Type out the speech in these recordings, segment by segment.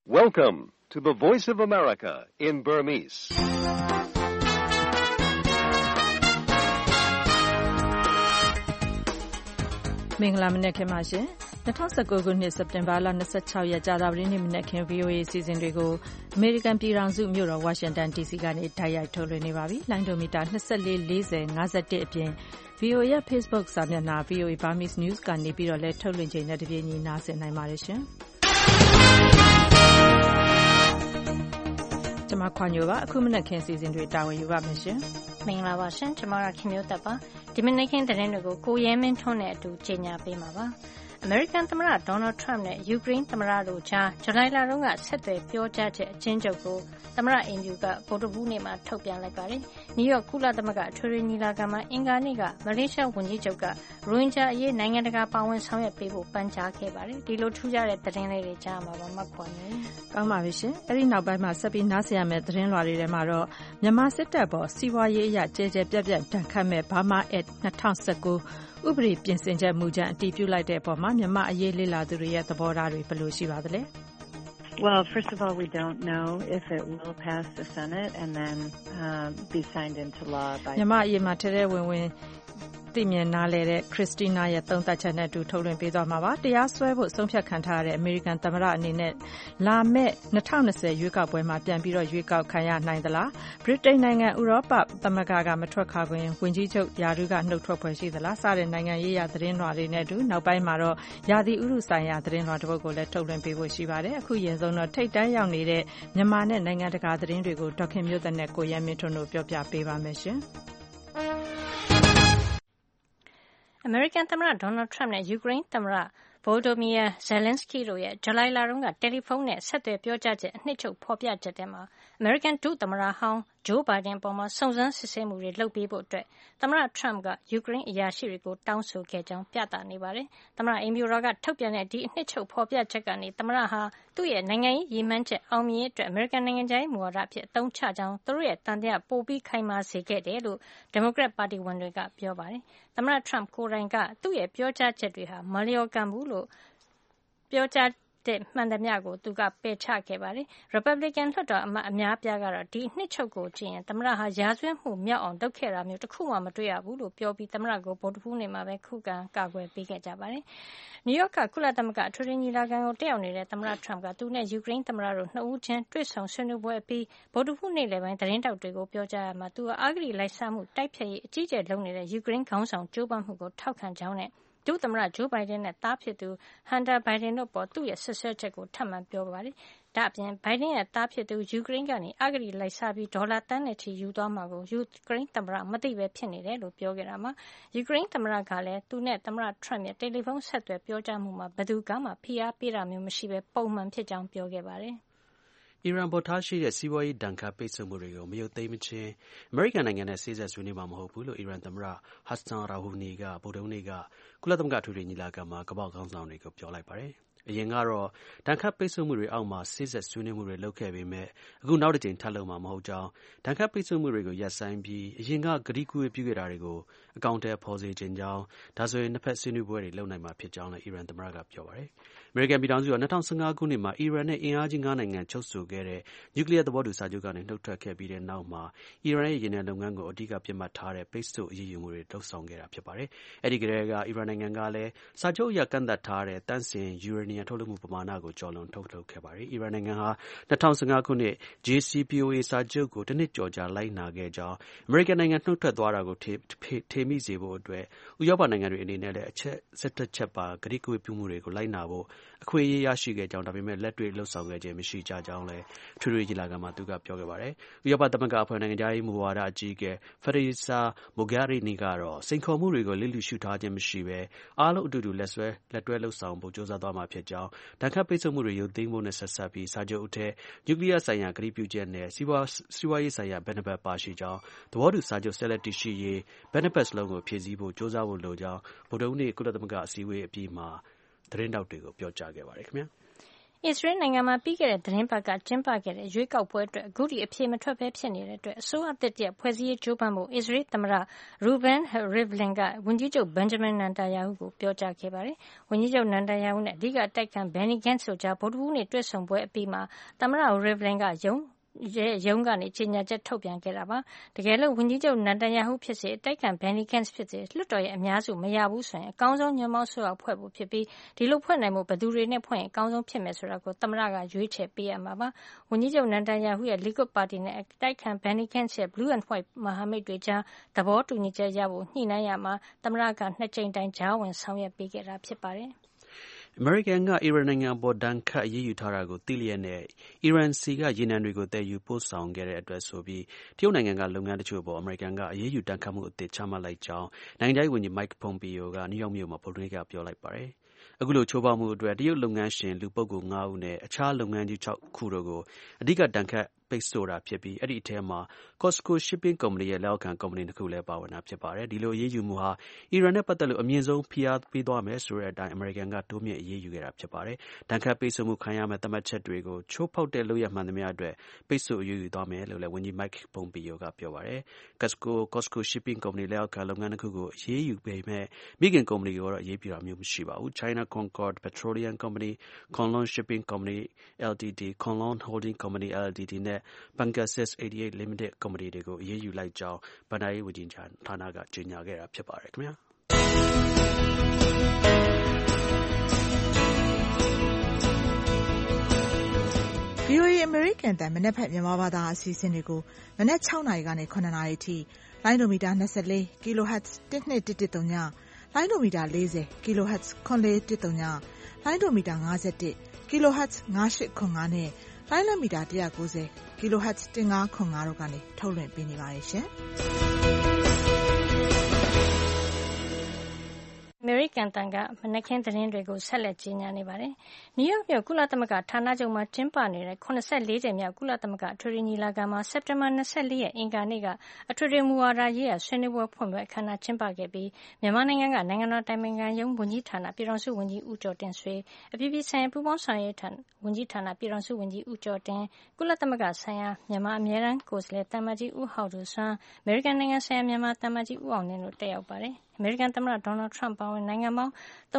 Welcome to the Voice of America in Burmese. ။မင်္ဂလာမနက်ခင်းပါရှင်။2019ခုနှစ်စက်တင်ဘာလ26ရက်ကြာသပတေးနေ့မနက်ခင်း VOA အစီအစဉ်တွေကိုအမေရိကန်ပြည်ထောင်စုမြို့တော်ဝါရှင်တန် DC ကနေတိုက်ရိုက်ထုတ်လွှင့်နေပါပြီ။လိုင်းဒိုမီတာ24 40 51အပြင် VOA ရဲ့ Facebook စာမျက်နှာ VOA Burmese News ကနေပြီးတော့လည်းထုတ်လွှင့်ချိန်နဲ့တပြေးညီနားဆင်နိုင်ပါတယ်ရှင်။ကျွန်မခွန်ညိုပါအခုမနက်ခင်းစီစဉ်တွေတာဝန်ယူပါမယ်ရှင်မင်္ဂလာပါရှင်ကျွန်မကခင်မျိုးသက်ပါဒီမနက်ခင်းသတင်းတွေကိုကိုရဲမင်းထွန်းနဲ့အတူကြေညာပေးမှာပါအမေရိကန်သမ္မတဒေါ်နယ်ထရမ့်နဲ့ယူကရိန်းသမ္မတတို့ကြားဇူလိုင်လတုန်းကဆက်သွယ်ပြောကြားချက်အချင်းချုပ်ကိုသမ္မတအင်ဂျူကဗုဒ္ဓဘူးနေ့မှာထုတ်ပြန်လိုက်ပါတယ်နယူးယောက်ကုလသမဂ္ဂအထွေထွေညီလာခံမှာအင်္ဂါနေ့ကမလေးရှားဝန်ကြီးချုပ်ကရိုဟင်ဂျာအရေးနိုင်ငံတကာပါဝင်ဆောင်ရွက်ပေးဖို့ပန်ကြားခဲ့ပါတယ်ဒီလိုထူးခြားတဲ့သတင်းလေးတွေကြားမှာပါမှတ်ခွာနေကောင်းပါပြီရှင်အဲ့ဒီနောက်ပိုင်းမှာဆက်ပြီးနားဆင်ရမယ့်သတင်းလွှာတွေထဲမှာတော့မြန်မာစစ်တပ်ပေါ်စီးပွားရေးအရကျဲကျဲပြတ်ပြတ်တန်ခတ်မဲ့ Burma Act 2019ဥပဒေပြင်ဆင်ချက်မူကြမ်းအတည်ပြုလိုက်တဲ့အပေါ်မှာမြန်မာအရေးလေ့လာသူတွေရဲ့သဘောထားတွေဘယ်လိုရှိပါသလဲ Well, first of all, we don't know if it will pass the Senate and then be signed into law by မြန်မာအရေးမှာထဲထဲဝင်ဝင်သိမြင်နားလဲတဲ့ခရစ်စတီနာရဲ့သုံးသပ်ချက်နဲ့အတူထုတ်လွှင့်ပေးသွားမှာပါတရားစွဲဖို့ဆုံးဖြတ်ခံထားရတဲ့အမေရိကန်သမ္မတအနေနဲ့လာမယ့်2020ရွေးကောက်ပွဲမှာပြန်ပြီးတော့ရွေးကောက်ခံရနိုင်သလားဗြိတိန်နိုင်ငံဥရောပသမဂ္ဂကမထွက်ခွာခွင့်ဝန်ကြီးချုပ်ယာရုကနှုတ်ထွက်ဖွယ်ရှိသလားစတဲ့နိုင်ငံရေးရာသတင်းလွှာတွေနဲ့အတူနောက်ပိုင်းမှာတော့ရာသီဥတုဆိုင်ရာသတင်းလွှာတစ်ပုဒ်ကိုလည်းထုတ်လွှင့်ပေးဖို့ရှိပါတယ်အခုရင်ဆုံးတော့ထိတ်တန်းရောက်နေတဲ့မြန်မာနဲ့နိုင်ငံတကာသတင်းတွေကိုဒေါခင်မျိုးသက်နဲ့ကိုရဲမင်းထွန်းတို့ပြောပြပေးပါမယ်ရှင်အမေရိကန်သမ္မတဒေါ်နယ်ထရမ့်နဲ့ယူကရိန်းသမ္မတဗိုလ်ဒိုမီယာဇယ်လင်းစကီတို့ရဲ့ဇူလိုင်လတုန်းကတယ်လီဖုန်းနဲ့ဆက်သွယ်ပြောကြားချက်အနှစ်ချုပ်ဖော်ပြချက်ထဲမှာအမေရိကန်ဒုသမ္မတဟောင်းဂျိုးဘိုင်ဒန်ပေါ်စုံစမ်းစစ်ဆေးမှုတွေလုပ်ပေးဖို့အတွက်သမ္မတထရမ့်ကယူကရိန်းအရာရှိတွေကိုတောင်းဆိုခဲ့ကြောင်းပြသနေပါတယ်။သမ္မတအိမ်ဖြူတော်ကထုတ်ပြန်တဲ့ဒီအနှစ်ချုပ်ဖော်ပြချက်ကနေသမ္မတဟာသူ့ရဲ့နိုင်ငံရေးရည်မှန်းချက်အောင်မြင်ရေးအတွက်အမေရိကန်နိုင်ငံခြားရေးမူဝါဒအဖြစ်အသုံးချကြောင်းသူတို့ရဲ့တန်တရားပိုပြီးခိုင်မာစေခဲ့တယ်လို့ဒီမိုကရက်ပါတီဝင်တွေကပြောပါတယ်။သမ္မတထရမ့်ကိုယ်တိုင်ကသူ့ရဲ့ပြောကြားချက်တွေဟာမလျော်ကန်ဘူးလို့ပြောကြားတဲ့မှန်သမျှကိုသူကပယ်ချခဲ့ပါတယ်။ Republican လွှတ်တော်အမတ်အများအပြားကတော့ဒီနှစ်ချုပ်ကိုကြည့်ရင်သမ္မတဟာရာဇဝတ်မှုမြောက်အောင်လုပ်ခဲ့တာမျိုးတစ်ခုမှမတွေ့ရဘူးလို့ပြောပြီးသမ္မတကိုဗုဒ္ဓဟူးနေ့မှာပဲခုခံကာကွယ်ပေးခဲ့ကြပါတယ်။ နယူးယောက်ကကုလသမဂ္ဂအထွေထွေညီလာခံကိုတက်ရောက်နေတဲ့သမ္မတထရမ့်ကသူနဲ့ယူကရိန်းသမ္မတတို့နှစ်ဦးချင်းတွေ့ဆုံဆွေးနွေးပွဲအပြီးဗုဒ္ဓဟူးနေ့လယ်ပိုင်းသတင်းတောက်တွေကိုပြောကြားရမှာသူအဂတိလိုက်စားမှုတိုက်ဖျက်ရေးအကြီးအကျယ်လုပ်နေတဲ့ယူကရိန်းခေါင်းဆောင်ကြိုးပမ်းမှုကိုထောက်ခံကြောင်းနဲ့ဒုသမ္မတဂျိုးဘိုင်ဒန်နဲ့သားဖြစ်သူဟန်တာဘိုင်ဒန်တို့ပေါ်သူ့ရဲ့ဆွဆွဲချက်ကိုထပ်မံပြောပါတယ်။ဒါ့အပြင်ဘိုင်ဒန်ရဲ့သားဖြစ်သူယူကရိန်းကနေအဂတိလိုက်စားပြီးဒေါ်လာတန်းနဲ့ချီယူသွားမှာကိုယူကရိန်းသမ္မတမသိပဲဖြစ်နေတယ်လို့ပြောခဲ့တာမှာယူကရိန်းသမ္မတကလည်းသူနဲ့သမ္မတထရမ့်ရဲ့တယ်လီဖုန်းဆက်သွယ်ပြောကြားမှုမှာဘယ်သူကမှဖိအားပေးတာမျိုးမရှိပဲပုံမှန်ဖြစ်ကြောင်းပြောခဲ့ပါတယ်။အီရန်ပေါ်ထားရှိတဲ့စီးပွားရေးဒဏ်ခတ်ပိတ်ဆို့မှုတွေကိုမရုပ်သိမ်းမချင်းအမေရိကန်နိုင်ငံနဲ့စေ့စပ်ဆွေးနွေးမှာမဟုတ်ဘူးလို့အီရန်သမ္မတဟတ်ဆန်ရာဟူနီကဗုဒ္ဓဟူးနေ့ကကုလသမဂ္ဂအထွေထွေညီလာခံမှာကမ္ဘာ့ခေါင်းဆောင်တွေကိုပြောလိုက်ပါတယ်အရင်ကတော့ဒဏ်ခတ်ပိတ်ဆို့မှုတွေအောက်မှာစေ့စပ်ဆွေးနွေးမှုတွေလုပ်ခဲ့ပေမဲ့အခုနောက်တစ်ကြိမ်ထပ်လုပ်မှာမဟုတ်ကြောင်းဒဏ်ခတ်ပိတ်ဆို့မှုတွေကိုရပ်ဆိုင်းပြီးအရင်ကကတိကူးပြုခဲ့တာတွေကိုအကောင့်ထဲဖော်စေခြင်းကြောင်းဒါဆိုရင်နှစ်ဖက်ဆွေးနွေးပွဲတွေလုပ်နိုင်မှာဖြစ်ကြောင်းလည်းအီရန်သမ္မတကပြောပါတယ်အမေရိကန်ပြည်ထောင်စုက2015ခုနှစ်မှာအီရန်နဲ့အင်အားကြီး9နိုင်ငံချုပ်ဆိုခဲ့တဲ့နျူကလ িয়ার သဘောတူစာချုပ်ကနေနှုတ်ထွက်ခဲ့ပြီးတဲ့နောက်မှာအီရန်ရဲ့ရေနံလုပ်ငန်းကိုအဓိကပြစ်မှတ်ထားတဲ့ပိတ်ဆို့အရေးယူမှုတွေလုပ်ဆောင်ခဲ့တာဖြစ်ပါတယ်အဲဒီကတည်းကအီရန်နိုင်ငံကလည်းစာချုပ်အရကန့်သတ်ထားတဲ့တန့်စင်ယူရေနီယံထုတ်လုပ်မှုပမာဏကိုကျော်လွန်ထုတ်လုပ်ခဲ့ပါတယ်အီရန်နိုင်ငံဟာ2015ခုနှစ် JCPOA စာချုပ်ကိုတစ်နှစ်ကျော်ကြာလိုက်နာခဲ့ကြောင်းအမေရိကန်နိုင်ငံနှုတ်ထွက်သွားတာကိုထေမိစေဖို့အတွက်ဥရောပနိုင်ငံတွေအနေနဲ့လည်းအချက်17ချက်ပါကတိကဝတ်ပြုမှုတွေကိုလိုက်နာဖို့အခွင့်အရေးရရှိခဲ့ကြောင်းဒါပေမဲ့လက်တွေ့လှုပ်ဆောင်ခဲ့ခြင်းမရှိကြကြောင်းလည်းထွေထွေကြီးလာကမှသူကပြောခဲ့ပါတယ်ဥရောပသမဂ္ဂအဖွဲ့နိုင်ငံခြားရေးမူဝါဒအကြီးအကဲဖက်ဒရီဆာမိုဂါရီနီကတော့စိန်ခေါ်မှုတွေကိုလစ်လျူရှုထားခြင်းမရှိဘဲအားလုံးအတူတူလက်တွဲလှုပ်ဆောင်ဖို့ကြိုးစားသွားမှာဖြစ်ကြောင်းဒဏ်ခတ်ပိတ်ဆို့မှုတွေရုပ်သိမ်းဖို့နဲ့ဆက်စပ်ပြီးစာချုပ်အထက်နျူကလ িয়ার ဆိုင်ရာကတိပြုချက်နဲ့စီးပွားရေးဆိုင်ရာဘက်နှစ်ဘက်ပါရှိကြောင်းသဘောတူစာချုပ်ဆက်လက်တည်ရှိရေးဘက်နှစ်ဘက်စလုံးကိုဖြည့်ဆည်းဖို့ကြိုးစားဖို့လိုကြောင်းဗုဒ္ဓဟူးနေ့ကုလသမဂ္ဂအစည်းအဝေးအပြီးမှာသတင်းတောက်တွေကိုပြောကြားခဲ့ပါတယ်ခင်ဗျာအစ္စရေးနိုင်ငံမှာပြီးခဲ့တဲ့သတင်းပတ်ကကျင်းပခဲ့တဲ့ရွေးကောက်ပွဲအတွက်အခုထိအဖြေမထွက်ဘဲဖြစ်နေတဲ့အတွက်အစိုးရသစ်တရပ်ဖွဲ့စည်းရေးကြိုးပမ်းဖို့အစ္စရေးသမ္မတ Reuven Rivlin ကဝန်ကြီးချုပ် Benjamin Netanyahu ကိုပြောကြားခဲ့ပါတယ်။ဝန်ကြီးချုပ် Netanyahu နဲ့အဓိကအတိုက်အခံ Benny Gantz တို့ကြားဗုဒ္ဓဟူးနေ့တွေ့ဆုံပွဲအပြီးမှာသမ္မတ Rivlin ကရုံးကနေကြေညာချက်ထုတ်ပြန်ခဲ့တာပါ။တကယ်လို့ဝန်ကြီးချုပ် Netanyahu ဖြစ်စေအတိုက်အခံ Benny Gantz ဖြစ်စေလွှတ်တော်ရဲ့အများစုမရဘူးဆိုရင်အကောင်းဆုံးညွန့်ပေါင်းအစိုးရဖွဲ့ဖို့ဖြစ်ပြီးဒီလိုဖွဲ့နိုင်ဖို့ဘယ်သူတွေနဲ့ဖွဲ့ရင်အကောင်းဆုံးဖြစ်မယ်ဆိုတာကိုသမ္မတကရွေးချယ်ပေးရမှာပါ။ဝန်ကြီးချုပ် Netanyahu ရဲ့ Likud ပါတီနဲ့အတိုက်အခံ Benny Gantz ရဲ့ Blue and White မဟာမိတ်တွေကြားသဘောတူညီချက်ရဖို့ညှိနှိုင်းရမှာသမ္မတက2 ကြိမ်တိုင်ကြားဝင်ဆောင်ရွက်ပေးခဲ့တာဖြစ်ပါတယ်။အမေရိကန်က အီရန်နိုင်ငံအပေါ်ဒဏ်ခတ်အရေးယူထားတာကိုသိလျက်နဲ့အီရန်ဆီကရေနံတွေကိုသယ်ယူပို့ဆောင်ခဲ့တဲ့အတွက်ဆိုပြီးတရုတ်နိုင်ငံကလုပ်ငန်းတချို့အပေါ်အမေရိကန်ကအရေးယူဒဏ်ခတ်မှုအသစ်ချမှတ်လိုက်ကြောင်းနိုင်ငံခြားရေးဝန်ကြီး Mike Pompeo ကနယူးယောက်မြို့မှာဗုဒ္ဓဟူးနေ့ကပြောလိုက်ပါတယ်။အခုလိုချိုးဖောက်မှုအတွက်တရုတ်လုပ်ငန်းရှင်လူပုဂ္ဂိုလ်5ဦးနဲ့အခြားလုပ်ငန်းကြီး6ခုတို့ကိုအဓိကဒဏ်ခတ်ပိတ်ဆို့တာဖြစ်ပြီးအဲဒီအထဲမှာ COSCO Shipping Company ရဲ့လက်အောက်ခံကုမ္ပဏီ2ခုလည်းပါဝင်တာဖြစ်ပါတယ်။ဒီလိုအရေးယူမှုဟာအီရန်နဲ့ပတ်သက်လို့အမြင့်ဆုံးဖိအားပေးသွားမယ်ဆိုတဲ့အတိုင်းအမေရိကန်ကတိုးမြင့်အရေးယူခဲ့တာဖြစ်ပါတယ်။ဒဏ်ခတ်ပိတ်ဆို့မှုခံရမယ့်သတ်မှတ်ချက်တွေကိုချိုးဖောက်တဲ့လုပ်ရပ်မှန်သမျှအတွက်ပိတ်ဆို့အရေးယူသွားမယ်လို့လည်းဝန်ကြီး Mike Pompeo ကပြောပါတယ်။ COSCO Shipping Company လက်အောက်ခံလုပ်ငန်း2ခုကိုအရေးယူပေမဲ့မိခင်ကုမ္ပဏီကိုတော့အရေးယူတာမျိုးမရှိပါဘူး။ China Concord Petroleum Company, Conlon Shipping Company Ltd, Conlon Holding Company Ltd နဲ့ Pegasus 88 Limited ကုမ္ပဏီတွေကိုအရေးယူလိုက်ကြောင်းဘဏ္ဍာရေးဝန်ကြီးဌာနကကြေညာခဲ့တာဖြစ်ပါတယ်ခင်ဗျာ။ VOA အမေရိကန်အသံမနက်ဖြန်မြန်မာဘာသာအစီအစဉ်တွေကိုမနက်6နာရီကနေ9နာရီအထိလိုင်းဒိုမီတာ24 kHz 12110ညလိုင်းဒိုမီတာ40 kHz 9410ညလိုင်းဒိုမီတာ51 kHz 9805နဲ့လိုင်းလမီတာ190 kHz 1505တို့ကနေထုတ်လွှင့်ပေးနေပါတယ်ရှင်။အမေရိကန်တန်ကမနက်ခင်းသတင်းတွေကိုဆက်လက်ကြီးညာနေပါတယ်။နယူးယောက်မြို့ကုလသမဂ္ဂဌာနချုပ်မှာကျင်းပနေတဲ့84ကြိမ်မြောက်ကုလသမဂ္ဂအထွေထွေညီလာခံမှာစက်တင်ဘာ24ရက်အင်္ဂါနေ့ကအထွေထွေမူဝါဒရေးရာဆွေးနွေးပွဲဖွင့်ပွဲအခမ်းအနားကျင်းပခဲ့ပြီးမြန်မာနိုင်ငံကနိုင်ငံတော်တိုင်ပင်ခံရုံးဝန်ကြီးဌာနပြည်ထောင်စုဝန်ကြီးဦးကျော်တင်ဆွေအပြည်ပြည်ဆိုင်ရာပူးပေါင်းဆောင်ရွက်ရေးဝန်ကြီးဌာနပြည်ထောင်စုဝန်ကြီးဦးကျော်တင်ကုလသမဂ္ဂဆိုင်ရာမြန်မာအမြဲတမ်းကိုယ်စားလှယ်သံအမတ်ကြီးဦးဟောက်ဒိုဆွမ်းအမေရိကန်နိုင်ငံဆိုင်ရာမြန်မာသံအမတ်ကြီးဦးအောင်လင်းတို့တက်ရောက်ပါတယ်။အမေရိကန်သမ္မတဒေါ်နယ်ထရမ့်ပါဝင်နိုင်ငံပေါင်း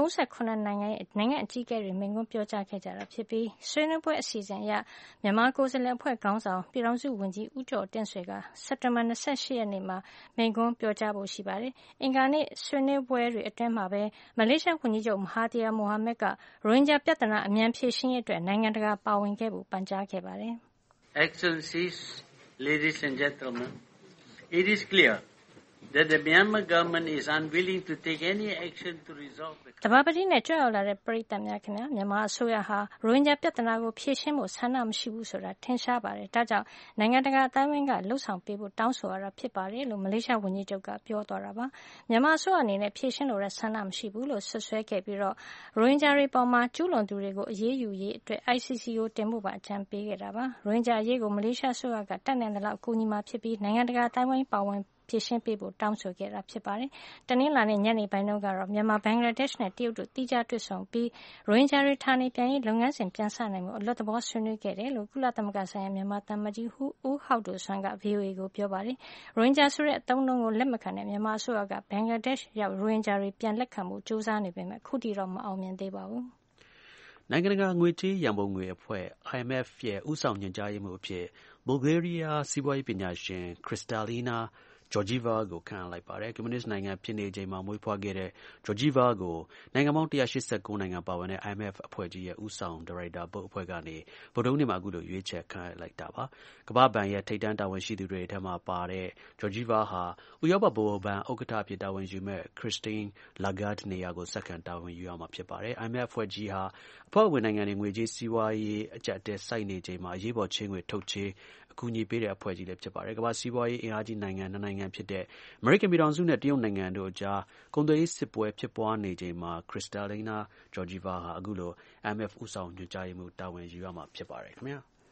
38နိုင်ငံရဲ့နိုင်ငံအကြီးအကဲတွေမိန့်ခွန်းပြောကြားခဲ့ကြတာဖြစ်ပြီးဆွေးနွေးပွဲအစီအစဉ်အရမြန်မာကိုယ်စားလှယ်အဖွဲ့ခေါင်းဆောင်ပြည်ထောင်စုဝန်ကြီးဦးကျော်တင့်ဆွေကစက်တင်ဘာ28ရက်နေ့မှာမိန့်ခွန်းပြောကြားဖို့ရှိပါတယ်။အင်္ဂါနေ့ဆွေးနွေးပွဲတွေအတွင်းမှာပဲမလေးရှားဝန်ကြီးချုပ်မဟာသီယာမိုဟာမက်ကရိုဟင်ဂျာပြဿနာအမြန်ဖြေရှင်းရေးအတွက်နိုင်ငံတကာပါဝင်ခဲ့ဖို့ပန်ကြားခဲ့ပါတယ်။ Excellencies, ladies and gentlemen, it is clear that the Myanmar government is unwilling to take any action to resolve the တဘာပတိနဲ့ကြွရောက်လာတဲ့ပရိသတ်များခင်ဗျာမြန်မာအစိုးရဟာရိုဟင်ဂျာပြဿနာကိုဖြေရှင်းဖို့ဆန္ဒမရှိဘူးဆိုတာထင်ရှားပါတယ်ဒါကြောင့်နိုင်ငံတကာအတိုင်းအဝိုင်းကလှုပ်ဆောင်ပေးဖို့တောင်းဆိုရတာဖြစ်ပါတယ်လို့မလေးရှားဝန်ကြီးချုပ်ကပြောသွားတာပါမြန်မာအစိုးရအနေနဲ့ဖြေရှင်းလို့ရဆန္ဒမရှိဘူးလို့ဆွဆွဲခဲ့ပြီးတော့ရိုဟင်ဂျာတွေပေါ်မှာကျူးလွန်သူတွေကိုအရေးယူရေးအတွက် ICC ကိုတင်ဖို့ပါအကြံပေးခဲ့တာပါရိုဟင်ဂျာအရေးကိုမလေးရှားအစိုးရကတတ်နိုင်သလောက်အကူအညီမှာဖြစ်ပြီးနိုင်ငံတကာအတိုင်းအဝိုင်းပါဝင်ဖြေရှင်းပေးဖို့တောင်းဆိုခဲ့တာဖြစ်ပါတယ်။တနင်္လာနေ့ညနေပိုင်းတုန်းကတော့မြန်မာဘင်္ဂလားဒေ့ရှ်နဲ့တရုတ်တို့တိကျတွေ့ဆုံပြီးရိုဟင်ဂျာတွေဌာနေပြန်ရေးလုပ်ငန်းစဉ်ပြန်ဆနိုင်မှုအလွတ်သဘောဆွေးနွေးခဲ့တယ်လို့ကုလသမဂ္ဂဆိုင်ရာမြန်မာသံအမတ်ကြီးဦးဟောက်ဒိုဆွမ်းက VOA ကိုပြောပါတယ်။ရိုဟင်ဂျာဆိုတဲ့အသုံးအနှုန်းကိုလက်မခံတဲ့မြန်မာအစိုးရကဘင်္ဂလားဒေ့ရှ်ရောက်ရိုဟင်ဂျာတွေပြန်လက်ခံဖို့ကြိုးစားနေပေမဲ့ခုထိတော့မအောင်မြင်သေးပါဘူး။နိုင်ငံတကာငွေကြေးရန်ပုံငွေအဖွဲ့ IMF ရဲ့ဦးဆောင်ညွှန်ကြားရေးမှူးအဖြစ်ဘူလ်ဂေးရီးယားစီးပွားရေးပညာရှင်ခရစ္စတာလီနာGeorgieva ကိုခန့်အပ်လိုက်ပါတယ်။ကွန်မြူနစ်နိုင်ငံဖြစ်နေချိန်မှာမွေးဖွားခဲ့တဲ့ Georgieva ကိုနိုင်ငံပေါင်း189နိုင်ငံပါဝင်တဲ့ IMF အဖွဲ့ကြီးရဲ့ဦးဆောင်ဒါရိုက်တာဘုတ်အဖွဲ့ကနေဗုဒ္ဓဟူးနေ့မှာအခုလိုရွေးချယ်ခန့်အပ်လိုက်တာပါ။ကမ္ဘာ့ဘဏ်ရဲ့ထိပ်တန်းတာဝန်ရှိသူတွေထဲမှာပါတဲ့ Georgieva ဟာဥရောပဗဟိုဘဏ်ဥက္ကဋ္ဌအဖြစ်တာဝန်ယူမယ့် Christine Lagarde နေရာကိုဆက်ခံတာဝန်ယူရမှာဖြစ်ပါတယ်။ IMF အဖွဲ့ကြီးဟာအဖွဲ့ဝင်နိုင်ငံတွေငွေကြေးစီးပွားရေးအကျပ်အတည်းဆိုက်နေချိန်မှာအရေးပေါ်ချေးငွေထုတ်ချေးအကူအညီပေးတဲ့အဖွဲ့ကြီးလည်းဖြစ်ပါတယ်။ကမ္ဘာ့စီးပွားရေးအင်အားကြီးနိုင်ငံ2နိုင်ငံဖြစ်တဲ့အမေရိကန်ပြည်ထောင်စုနဲ့တရုတ်နိုင်ငံတို့အကြားကုန်သွယ်ရေးစစ်ပွဲဖြစ်ပွားနေချိန်မှာခရစ္စတာလီနာဂျော်ဂျီဗာဟာအခုလို IMF ဦးဆောင်ညွှန်ကြားရေးမှူးတာဝန်ယူရမှာဖြစ်ပါတယ်ခင်ဗျာ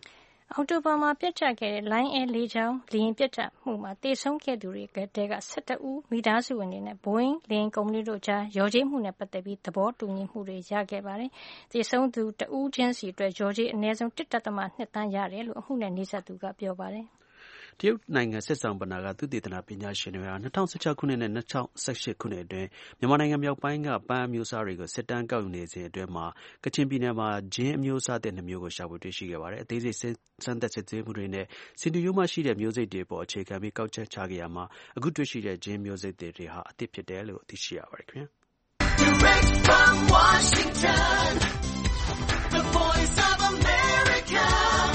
အောက်တိုဘာမှာပြတ်ကျခဲ့တဲ့ Lion Air လေကြောင်းလေယာဉ်ပျက်ကျမှုမှာသေဆုံးခဲ့သူတွေထဲက11 ဦးမိသားစုဝင်တွေနဲ့ Boeing လေယာဉ်ကုမ္ပဏီတို့ကြားလျော်ကြေးမှုနဲ့ပတ်သက်ပြီးသဘောတူညီမှုတွေရခဲ့ပါတယ်။သေဆုံးသူတဦးချင်းစီအတွက်လျော်ကြေးအနည်းဆုံး 1.2 သန်းရတယ်လို့အမှုနဲ့နှိစက်သူကပြောပါတယ်။တရုတ်နိုင်ငံစစ်ဆောင်ပနာကသုတေသနပညာရှင်တွေဟာ2016 ခုနှစ်နဲ့2018 ခုနှစ်အတွင်းမြန်မာနိုင်ငံမြောက်ပိုင်းကပန်းအမျိုးအစားတွေကိုစစ်တမ်းကောက်ယူနေစဉ်အတွင်းမှာကချင်ပြည်နယ်မှာဂျင်းအမျိုးအစားသစ်2မျိုးကိုရှာဖွေတွေ့ရှိခဲ့ပါတယ်။အသေးစိတ်စမ်းသပ်စစ်ဆေးမှုတွေနဲ့စင်တူရိုးမှရှိတဲ့မျိုးစိတ်တွေပေါ်အခြေခံပြီးကောက်ချက်ချခဲ့ရမှာအခုတွေ့ရှိတဲ့ဂျင်းမျိုးစိတ်တွေဟာအသစ်ဖြစ်တယ်လို့သိရှိရပါတယ်ခင်ဗျာ။ Direct from Washington, the voice of America,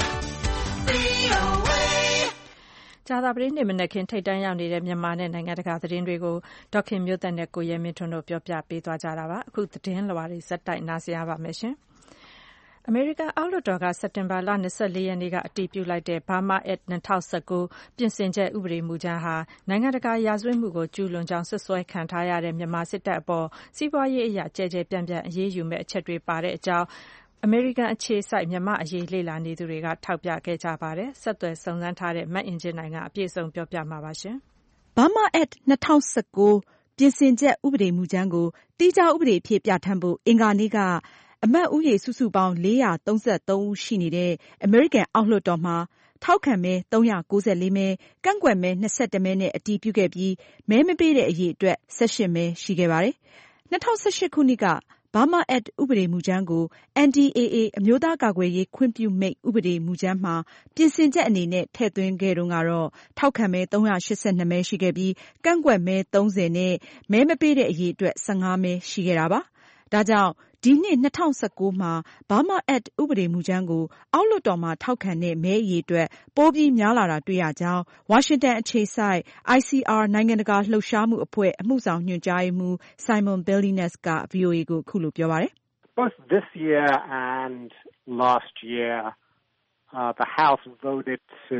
VOA ကြာသပတေးနေ့မနက်ခင်းထိပ်တန်းရောက်နေတဲ့မြန်မာနဲ့နိုင်ငံတကာသတင်းတွေကိုဒေါက်ခင်မျိုးသက်နဲ့ကိုရဲမင်းထွန်းတို့ပြောပြပေးသွားကြတာပါအခုသတင်းလွှာတွေဇက်တိုက်နားဆင်ရပါမယ်ရှင်အမေရိကန်အောက်လွှတ်တော်ကစက်တင်ဘာလ24ရက်နေ့ကအတည်ပြုလိုက်တဲ့ Burma Act 2019ပြင်ဆင်ချက်ဥပဒေမူကြမ်းဟာနိုင်ငံတကာရာဇဝတ်မှုကိုကျူးလွန်ကြောင်းဆွဆွဲခံထားရတဲ့မြန်မာစစ်တပ်အပေါ်စီးပွားရေးအရာကျယ်ကျယ်ပြန့်ပြန့်အရေးယူမဲ့အချက်တွေပါတဲ့အကြောင်းအမေရိကန်အခြေစိုက်မြန်မာအရေးလေ့လာနေသူတွေကထောက်ပြခဲ့ကြပါတယ်။ဆက်သွယ်စုံစမ်းထားတဲ့မအင်ကြင်းနိုင်ကအပြည့်အစုံပြောပြမှာပါရှင်။ Burma Act 2019ပြင်ဆင်ချက်ဥပဒေမူကြမ်းကိုတိကျဥပဒေအဖြစ်ပြဋ္ဌာန်းဖို့အင်္ဂါနေ့ကအမတ်ဦးရေစုစုပေါင်း433ဦးရှိနေတဲ့အမေရိကန်အောက်လွှတ်တော်မှာထောက်ခံမဲ394မဲကန့်ကွက်မဲ21မဲနဲ့အတည်ပြုခဲ့ပြီးမဲမပေးတဲ့အရေအတွက်18မဲရှိခဲ့ပါတယ်။2018ခုနှစ်ကBurma Act ဥပဒေမူကြမ်းကို NDAA အမျိုးသားကာကွယ်ရေးခွင့်ပြုမိန့်ဥပဒေမူကြမ်းမှာပြင်ဆင်ချက်အနေနဲ့ထည့်သွင်းခဲ့တုန်းကတော့ထောက်ခံမဲ382မဲရှိခဲ့ပြီးကန့်ကွက်မဲ30နဲ့မဲမပေးတဲ့အရေအတွက်15မဲရှိခဲ့တာပါ။ဒါကြောင့်ဒီနှစ်2019မှာ Burma Act ဥပဒေမူကြမ်းကိုအောက်လွှတ်တော်မှာထောက်ခံတဲ့မဲအရေအတွက်ပိုပြီးများလာတာတွေ့ရကြောင်းဝါရှင်တန်အခြေစိုက် ICR နိုင်ငံတကာလှုပ်ရှားမှုအဖွဲ့အမှုဆောင်ညွှန်ကြားရေးမှူး Simon Billenness က VOA ကိုအခုလိုပြောပါတယ်။ Both this year and last year, the House voted to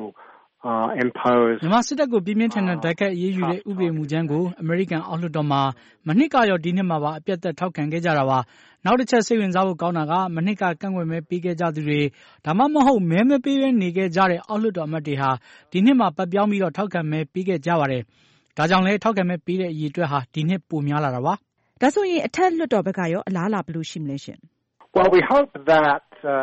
impose မြန်မာစစ်တပ်ကိုပြင်းပြင်းထန်ထန်တိုက်ခိုက်အရေးယူတဲ့ဥပဒေမူကြမ်းကိုအမေရိကန်အောက်လွှတ်တော်မှာမနှစ်ကရောဒီနှစ်မှာပါအပြတ်သက်ထောက်ခံခဲ့ကြတာပါ။နောက်တစ်ချက်စိတ်ဝင်စားဖို့ကောင်းတာကမနှစ်ကကန့်ကွက်မဲပေးခဲ့ကြသူတွေဒါမှမဟုတ်မဲမပေးဘဲနေခဲ့ကြတဲ့အောက်လွှတ်တော်အမတ်တွေဟာဒီနှစ်မှာပတ်ပြောင်းပြီးတော့ထောက်ခံမဲပေးခဲ့ကြပါတယ်။ဒါကြောင့်လည်းထောက်ခံမဲပေးတဲ့အရေအတွက်ဟာဒီနှစ်ပိုများလာတာပါ။ဒါဆိုရင်အထက်လွှတ်တော်ဘက်ကရောအလားအလာဘယ်လိုရှိမလဲရှင်။ Well, we hope that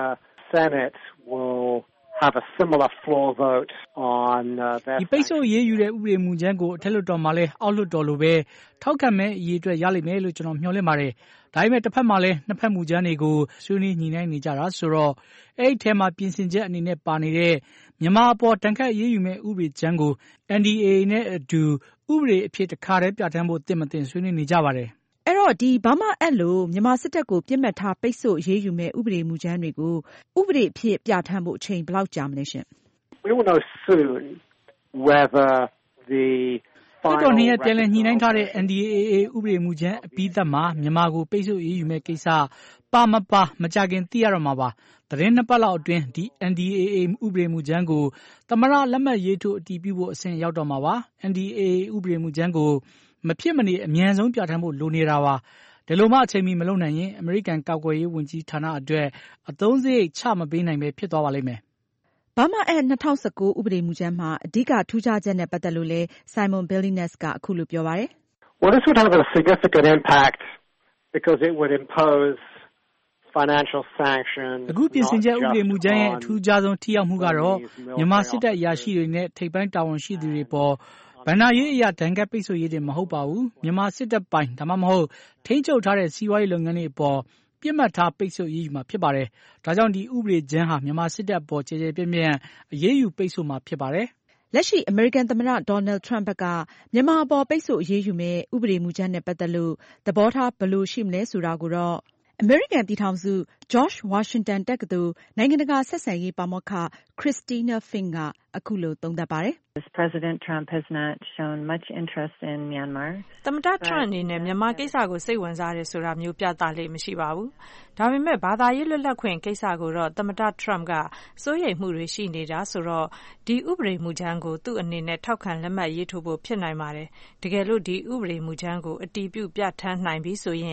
Senate will have a similar floor vote on that. ဒီပိတ်ဆို့အရေးယူတဲ့ဥပဒေမူကြမ်းကိုအထက်လွှတ်တော်မှာလည်းအောက်လွှတ်တော်လိုပဲထောက်ခံမဲ့အရေးအတွက်ရလိမ့်မယ်လို့ကျွန်တော်မျှော်လင့်ပါတယ်။ဒါပေမဲ့တစ်ဖက်မှာလည်းနှစ်ဖက်မူကြမ်းတွေကိုဆွေးနွေးညှိနှိုင်းနေကြတာဆိုတော့အဲ့ဒီထဲမှာပြင်ဆင်ချက်အနေနဲ့ပါနေတဲ့မြန်မာအပေါ်တန်ခတ်အရေးယူမဲ့ဥပဒေကြမ်းကို NDAA နဲ့အတူဥပဒေအဖြစ်တစ်ခါတည်းပြဋ္ဌာန်းဖို့သင့်မသင့်ဆွေးနွေးနေကြပါတယ်။အဲ့တော့ဒီ Burma Act လို့မြန်မာစစ်တပ်ကိုပြစ်မှတ်ထားပိတ်ဆို့အရေးယူမဲ့ဥပဒေမူကြမ်းတွေကိုဥပဒေအဖြစ်ပြဋ္ဌာန်းဖို့အချိန်ဘယ်လောက်ကြာမလဲရှင်။ We will know soon whether the လွှတ်တော်နှစ်ရပ်ပြန်လည်ညှိနှိုင်းထားတဲ့ NDAA ဥပဒေမူကြမ်းအပြီးသတ်မှာမြန်မာကိုပိတ်ဆို့အရေးယူမဲ့ကိစ္စပါမပါမကြခင်သိရတော့မှာပါ။သတင်း2ပတ်လောက်အတွင်းဒီ NDAA ဥပဒေမူကြမ်းကိုသမ္မတလက်မှတ်ရေးထိုးအတည်ပြုဖို့အဆင့်ရောက်တော့မှာပါ။ NDAA ဥပဒေမူကြမ်းကိုမဖြစ်မနေအမြန်ဆုံးပြဋ္ဌာန်းဖို့လိုနေတာပါ။ဒီလိုမှအချိန်မီမလုပ်နိုင်ရင်အမေရိကန်ကာကွယ်ရေးဝန်ကြီးဌာနအတွက်အသုံးစရိတ်ချမပေးနိုင်ပဲဖြစ်သွားပါလိမ့်မယ်။ Burma Act 2019ဥပဒေမူကြမ်းမှာအဓိကထူးခြားချက်နဲ့ပတ်သက်လို့လဲ Simon Billenness ကအခုလိုပြောပါတယ်။ Well, this would have a significant impact because it would impose financial sanctions. အခုပြင်ဆင်ချက်ဥပဒေမူကြမ်းရဲ့အထူးခြားဆုံးထိရောက်မှုကတော့မြန်မာစစ်တပ်အရာရှိတွေနဲ့ထိပ်ပိုင်းတာဝန်ရှိသူတွေပေါ်ဘဏ္ဍာရေးအရာဒဏ်ခတ်ပိတ်ဆို့ရေးတွေမဟုတ်ပါဘူး။မြန်မာစစ်တပ်ပိုင်ဒါမှမဟုတ်ထိန်းချုပ်ထားတဲ့စီးပွားရေးလုပ်ငန်းတွေအပေါ်ပြစ်မှတ်ထားပိတ်ဆို့ရေးယူမှာဖြစ်ပါတယ်။ဒါကြောင့်ဒီဥပဒေကြမ်းဟာမြန်မာစစ်တပ်အပေါ်ကျယ်ကျယ်ပြန့်ပြန့်အရေးယူပိတ်ဆို့မှာဖြစ်ပါတယ်။လက်ရှိအမေရိကန်သမ္မတ Donald Trump ဘက်ကမြန်မာအပေါ်ပိတ်ဆို့အရေးယူမဲ့ဥပဒေမူကြမ်းနဲ့ပတ်သက်လို့သဘောထားဘယ်လိုရှိမလဲဆိုတာကိုတော့အမေရိကန်ပြည်ထောင်စု George Washington တက္ကသိုလ်နိုင်ငံတကာဆက်ဆံရေးပါမောက္ခ Christina Fink ကအခုလိုသုံးသပ်ပါတယ်။ President Trump has not shown much interest in Myanmar. သမ္မတ Trump အနေနဲ့မြန်မာကိစ္စကိုစိတ်ဝင်စားတယ်ဆိုတာမျိုးပြသလေ့မရှိပါဘူး။ဒါပေမဲ့ဘာသာရေးလွတ်လပ်ခွင့်ကိစ္စကိုတော့သမ္မတ Trump ကစိုးရိမ်မှုတွေရှိနေတာဆိုတော့ဒီဥပဒေမူကြမ်းကိုသူ့အနေနဲ့ထောက်ခံလက်မှတ်ရေးထိုးဖို့ဖြစ်နိုင်ပါတယ်။တကယ်လို့ဒီဥပဒေမူကြမ်းကိုအတည်ပြုပြဋ္ဌာန်းနိုင်ပြီဆိုရင်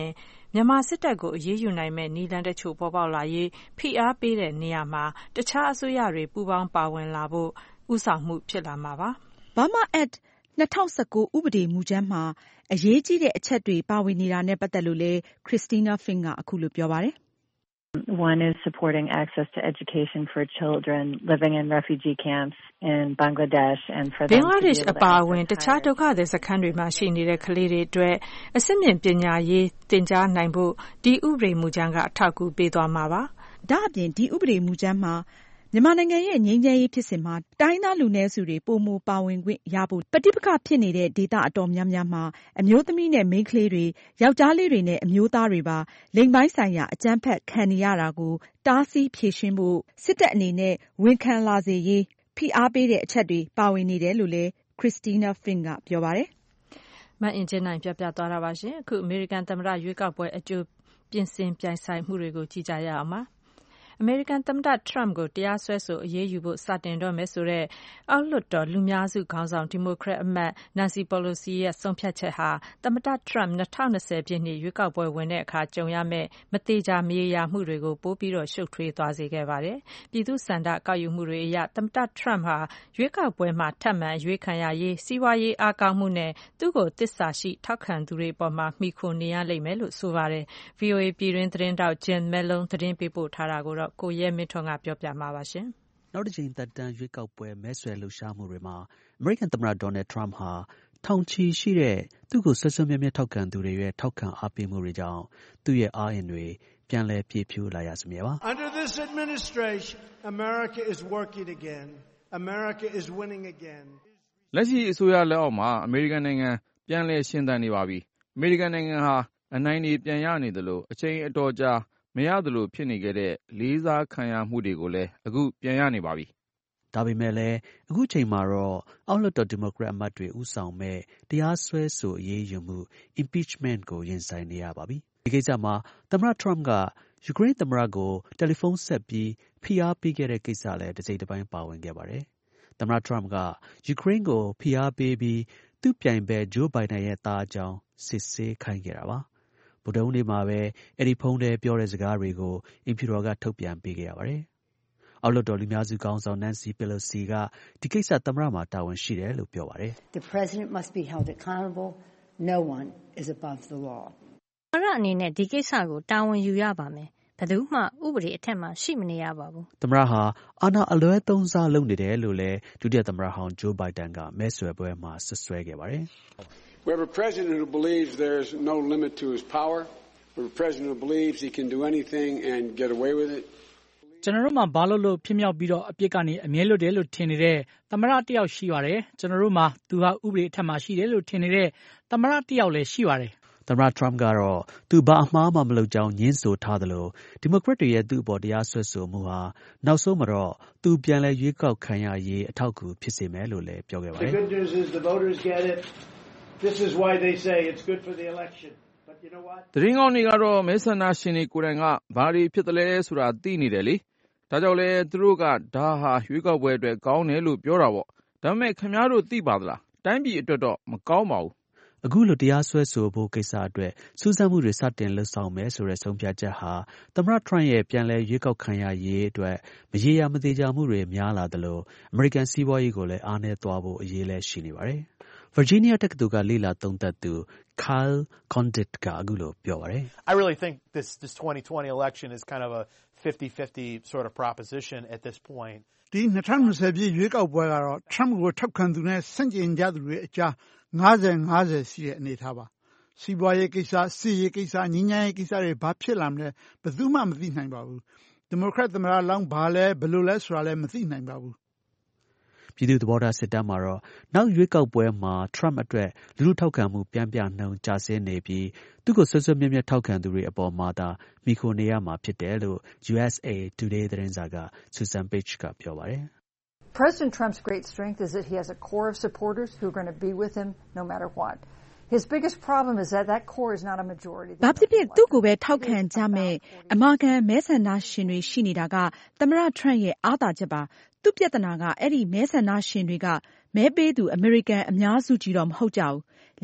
မြန်မာစစ်တပ်ကိုအရေးယူနိုင်မဲ့နည်းလမ်းတချို့ပေါ်ပေါက်လာရေးဖိအားပေးတဲ့နေရာမှာတခြားအစိုးရတွေပူးပေါင်းပါဝင်လာဖို့ဦးဆောင်မှုဖြစ်လာမှာပါ။ Burma Act 2019 ဥပဒေမူကြမ်းမှာအရေးကြီးတဲ့အချက်တွေပါဝင်နေတာနဲ့ပတ်သက်လို့လည်း Christina Fink ကအခုလိုပြောပါတယ်။ One is supporting access to education for children living in refugee camps in Bangladesh and for them to be able to access အပါအဝင်တခြားဒုက္ခသည်စခန်းတွေမှာရှိနေတဲ့ကလေးတွေအတွက်အဆင့်မြင့်ပညာရေးသင်ကြားနိုင်ဖို့ဒီဥပဒေမူကြမ်းကအထောက်အကူပေးသွားမှာပါ။ဒါ့အပြင်ဒီဥပဒေမူကြမ်းမှာမြန်မာနိုင်ငံရဲ့ငြိမ်းချမ်းရေးဖြစ်စဉ်မှာတိုင်းသားလူနည်းစုတွေပိုမိုပါဝင်ခွင့်ရဖို့ပဋိပက္ခဖြစ်နေတဲ့ဒေသအတော်များများမှာအမျိုးသမီးနဲ့မိန်းကလေးတွေယောက်ျားလေးတွေနဲ့အမျိုးသားတွေပါလိင်ပိုင်းဆိုင်ရာအကြမ်းဖက်ခံနေရတာကိုတားဆီးဖြေရှင်းဖို့စစ်တပ်အနေနဲ့ဝန်ခံလာစေရေးဖိအားပေးတဲ့အချက်တွေပါဝင်နေတယ်လို့လည်း Christina Fink ကပြောပါတယ်။မအင်ဂျင်နိုင်ပြပြသွားတာပါရှင်။အခုအမေရိကန်သမ္မတရွေးကောက်ပွဲအကြိုပြင်ဆင်ပြိုင်ဆိုင်မှုတွေကိုကြည့်ကြရအောင်ပါ။အမေရိကန်သမ္မတ Trump ကိုတရားစွဲဆိုအရေးယူဖို့စတင်တော့မယ်ဆိုတဲ့အောက်လွှတ်တော်လူများစုခေါင်းဆောင်ဒီမိုကရက်အမတ် Nancy Pelosi ရဲ့ဆုံးဖြတ်ချက်ဟာသမ္မတ Trump 2020 ပြည့်နှစ်ရွေးကောက်ပွဲဝင်တဲ့အခါကြုံရမယ့်မသေချာမရေရာမှုတွေကိုပိုပြီးရှုပ်ထွေးသွားစေခဲ့ပါတယ်။ပြည်သူ့ဆန္ဒကောက်ယူမှုတွေအရသမ္မတ Trump ဟာရွေးကောက်ပွဲမှာထပ်မံအရွေးခံရရေးစီးပွားရေးအားကောင်းမှုနဲ့သူ့ကိုသစ္စာရှိထောက်ခံသူတွေအပေါ်မှာမှီခိုနေရလိမ့်မယ်လို့ဆိုပါတယ်။ VOA ပြည်တွင်းသတင်းတောက် Jim Malone သတင်းပေးပို့ထားတာကိုကိုရဲမင်းထွန်းကပြောပြမှာပါရှင်။နောက်တစ်ချိန်သက်တမ်းရွေးကောက်ပွဲမဲဆွယ်လှုပ်ရှားမှုတွေမှာအမေရိကန်သမ္မတ Donald Trump ဟာထောင်ချီရှိတဲ့သူ့ကိုဆွဲဆွဲမြဲမြဲထောက်ခံသူတွေရဲ့ထောက်ခံအားပေးမှုတွေကြောင့်သူ့ရဲ့အားအင်တွေပြန်လည်ပြည့်ဖြိုးလာရစမြဲပါ Under this administration, America is working again. America is winning again. လက်ရှိအစိုးရလက်အောက်မှာအမေရိကန်နိုင်ငံပြန်လည်ရှင်သန်နေပါပြီ။အမေရိကန်နိုင်ငံဟာအနိုင်တွေပြန်ရနေသလိုအချိန်အတော်ကြာမရသလိုဖြစ်နေခဲ့တဲ့လေးစားခံရမှုတွေကိုလည်းအခုပြန်ရနေပါပြီ။ဒါပေမဲ့လည်းအခုချိန်မှာတော့အောက်လွှတ်တော်ဒီမိုကရက်အမတ်တွေဦးဆောင်မဲ့တရားစွဲဆိုအရေးယူမှု impeachment ကိုရင်ဆိုင်နေရပါပြီ။ဒီကိစ္စမှာသမ္မတ Trump ကယူကရိန်းသမ္မတကိုတယ်လီဖုန်းဆက်ပြီးဖိအားပေးခဲ့တဲ့ကိစ္စလည်းတစ်စိတ်တစ်ပိုင်းပါဝင်ခဲ့ပါတယ်။သမ္မတ Trump ကယူကရိန်းကိုဖိအားပေးပြီးသူ့ပြိုင်ဘက် Joe Biden ရဲ့သားအကြောင်းစစ်ဆေးခိုင်းခဲ့တာပါ။ဗုဒ္ဓဟူးနေ့မှာပဲအဲ့ဒီဖုန်းထဲပြောတဲ့စကားတွေကိုအိမ်ဖြူတော်ကထုတ်ပြန်ပေးခဲ့ရပါတယ်။အောက်လွှတ်တော်လူများစုခေါင်းဆောင် Nancy Pelosi ကဒီကိစ္စသမ္မတမှာတာဝန်ရှိတယ်လို့ပြောပါတယ်။ The president must be held accountable. No one is above the law. သမ္မတအနေနဲ့ဒီကိစ္စကိုတာဝန်ယူရပါမယ်။ဘယ်သူမှဥပဒေအထက်မှာရှိမနေရပါဘူး။သမ္မတဟာအာဏာအလွဲသုံးစားလုပ်နေတယ်လို့လည်းဒုတိယသမ္မတဟောင်း Joe Biden ကမဲဆွယ်ပွဲမှာဆွဲခဲ့ပါတယ်။ We have a president who believes there's no limit to his power. We have a president who believes he can do anything and get away with it. ကျွန်တော်တို့မှာဘာလို့ဖြစ်မြောက်ပြီးအပြစ်ကနေအမြဲလွတ်တယ်လို့ထင်နေတဲ့သမ္မတတစ်ယောက်ရှိပါတယ်။ကျွန်တော်တို့မှာသူဟာဥပဒေအထက်မှာရှိတယ်လို့ထင်နေတဲ့သမ္မတတစ်ယောက်လည်းရှိပါတယ်။သမ္မတ Trump ကတော့သူဘာအမှားမှမလုပ်ကြောင်းညင်းဆိုထားသလိုဒီမိုကရက်တွေရဲ့သူ့အပေါ်တရားစွဲဆိုမှုဟာနောက်ဆုံးမှာတော့သူပြန်လည်ရွေးကောက်ခံရရေးအထောက်အကူဖြစ်စေမယ်လို့လည်းပြောခဲ့ပါတယ်။ The good news is the voters get it. This is why they say it's good for the election. But you know what? သတင်းကောင်းတွေကတော့မဲဆန္ဒရှင်တွေကိုယ်တိုင်ကဘာတွေဖြစ်တယ်လဲဆိုတာသိနေတယ်လေ။ဒါကြောင့်လေသူတို့ကဒါဟာရွေးကောက်ပွဲအတွက်ကောင်းတယ်လို့ပြောတာပေါ့။ဒါပေမဲ့ခင်ဗျားတို့သိပါသလား။တိုင်းပြည်အတွက်တော့မကောင်းပါဘူး။အခုလိုတရားစွဲဆိုဖို့ကိစ္စအတွက်စူးစမ်းမှုတွေစတင်လှုပ်ဆောင်မယ်ဆိုတဲ့ဆုံးဖြတ်ချက်ဟာသမ္မတ Trump ရဲ့ပြန်လည်ရွေးကောက်ခံရရေးအတွက်မရေရာမသေးချာမှုတွေများလာသလိုအမေရိကန်စီးပွားရေးကိုလည်းအားနည်းသွားဖို့အရေးလည်းရှိနေပါတယ်။ Virginia တက္ကသိုလ်ကလေ့လာသုံးသပ်သူ Kyle Condit ကအခုလိုပြောပါတယ်။ I really think this 2020 election is kind of a 50-50 sort of proposition at this point. ဒီ2020 ပြည့်ရွေးကောက်ပွဲကတော့ Trump ကိုထောက်ခံသူနဲ့ဆန့်ကျင်ကြသူတွေအကြား50-50ရှိတဲ့အနေထားပါ။စီးပွားရေးကိစ္စ၊စစ်ရေးကိစ္စ၊ငြိမ်းချမ်းရေးကိစ္စတွေဘာဖြစ်လာမလဲဘယ်သူမှမသိနိုင်ပါဘူး။ဒီမိုကရက်သမ္မတလောင်းဘာလဲဘယ်လိုလဲဆိုတာလည်းမသိနိုင်ပါဘူး။ပြည်သူ့သဘောထားစစ်တမ်းမှာတော့နောက်ရွေးကောက်ပွဲမှာ Trump အတွက်လူထုထောက်ခံမှုပြန်ပြနှုန်းကျဆင်းနေပြီးသူ့ကိုဆွဲဆွဲမြဲမြဲထောက်ခံသူတွေအပေါ်မှာသာမှီခိုနေရမှာဖြစ်တယ်လို့ USA Today သတင်းစာက Susan Page ကပြောပါတယ် President Trump's great strength is that he has a core of supporters who are going to be with him no matter what. His biggest problem is that core is not a majority. ဘာဖြစ်ဖြစ်သူ့ကိုပဲထောက်ခံကြမဲ့အမာခံမဲဆန္ဒရှင်တွေရှိနေတာကသမ္မတထရန့်ရဲ့အားသာချက်ပါသူ့ပြဿနာကအဲ့ဒီမဲဆန္ဒရှင်တွေကမဲပေးသူအမေရိကန်အများစုကြီးတော့မဟုတ်ကြဘူး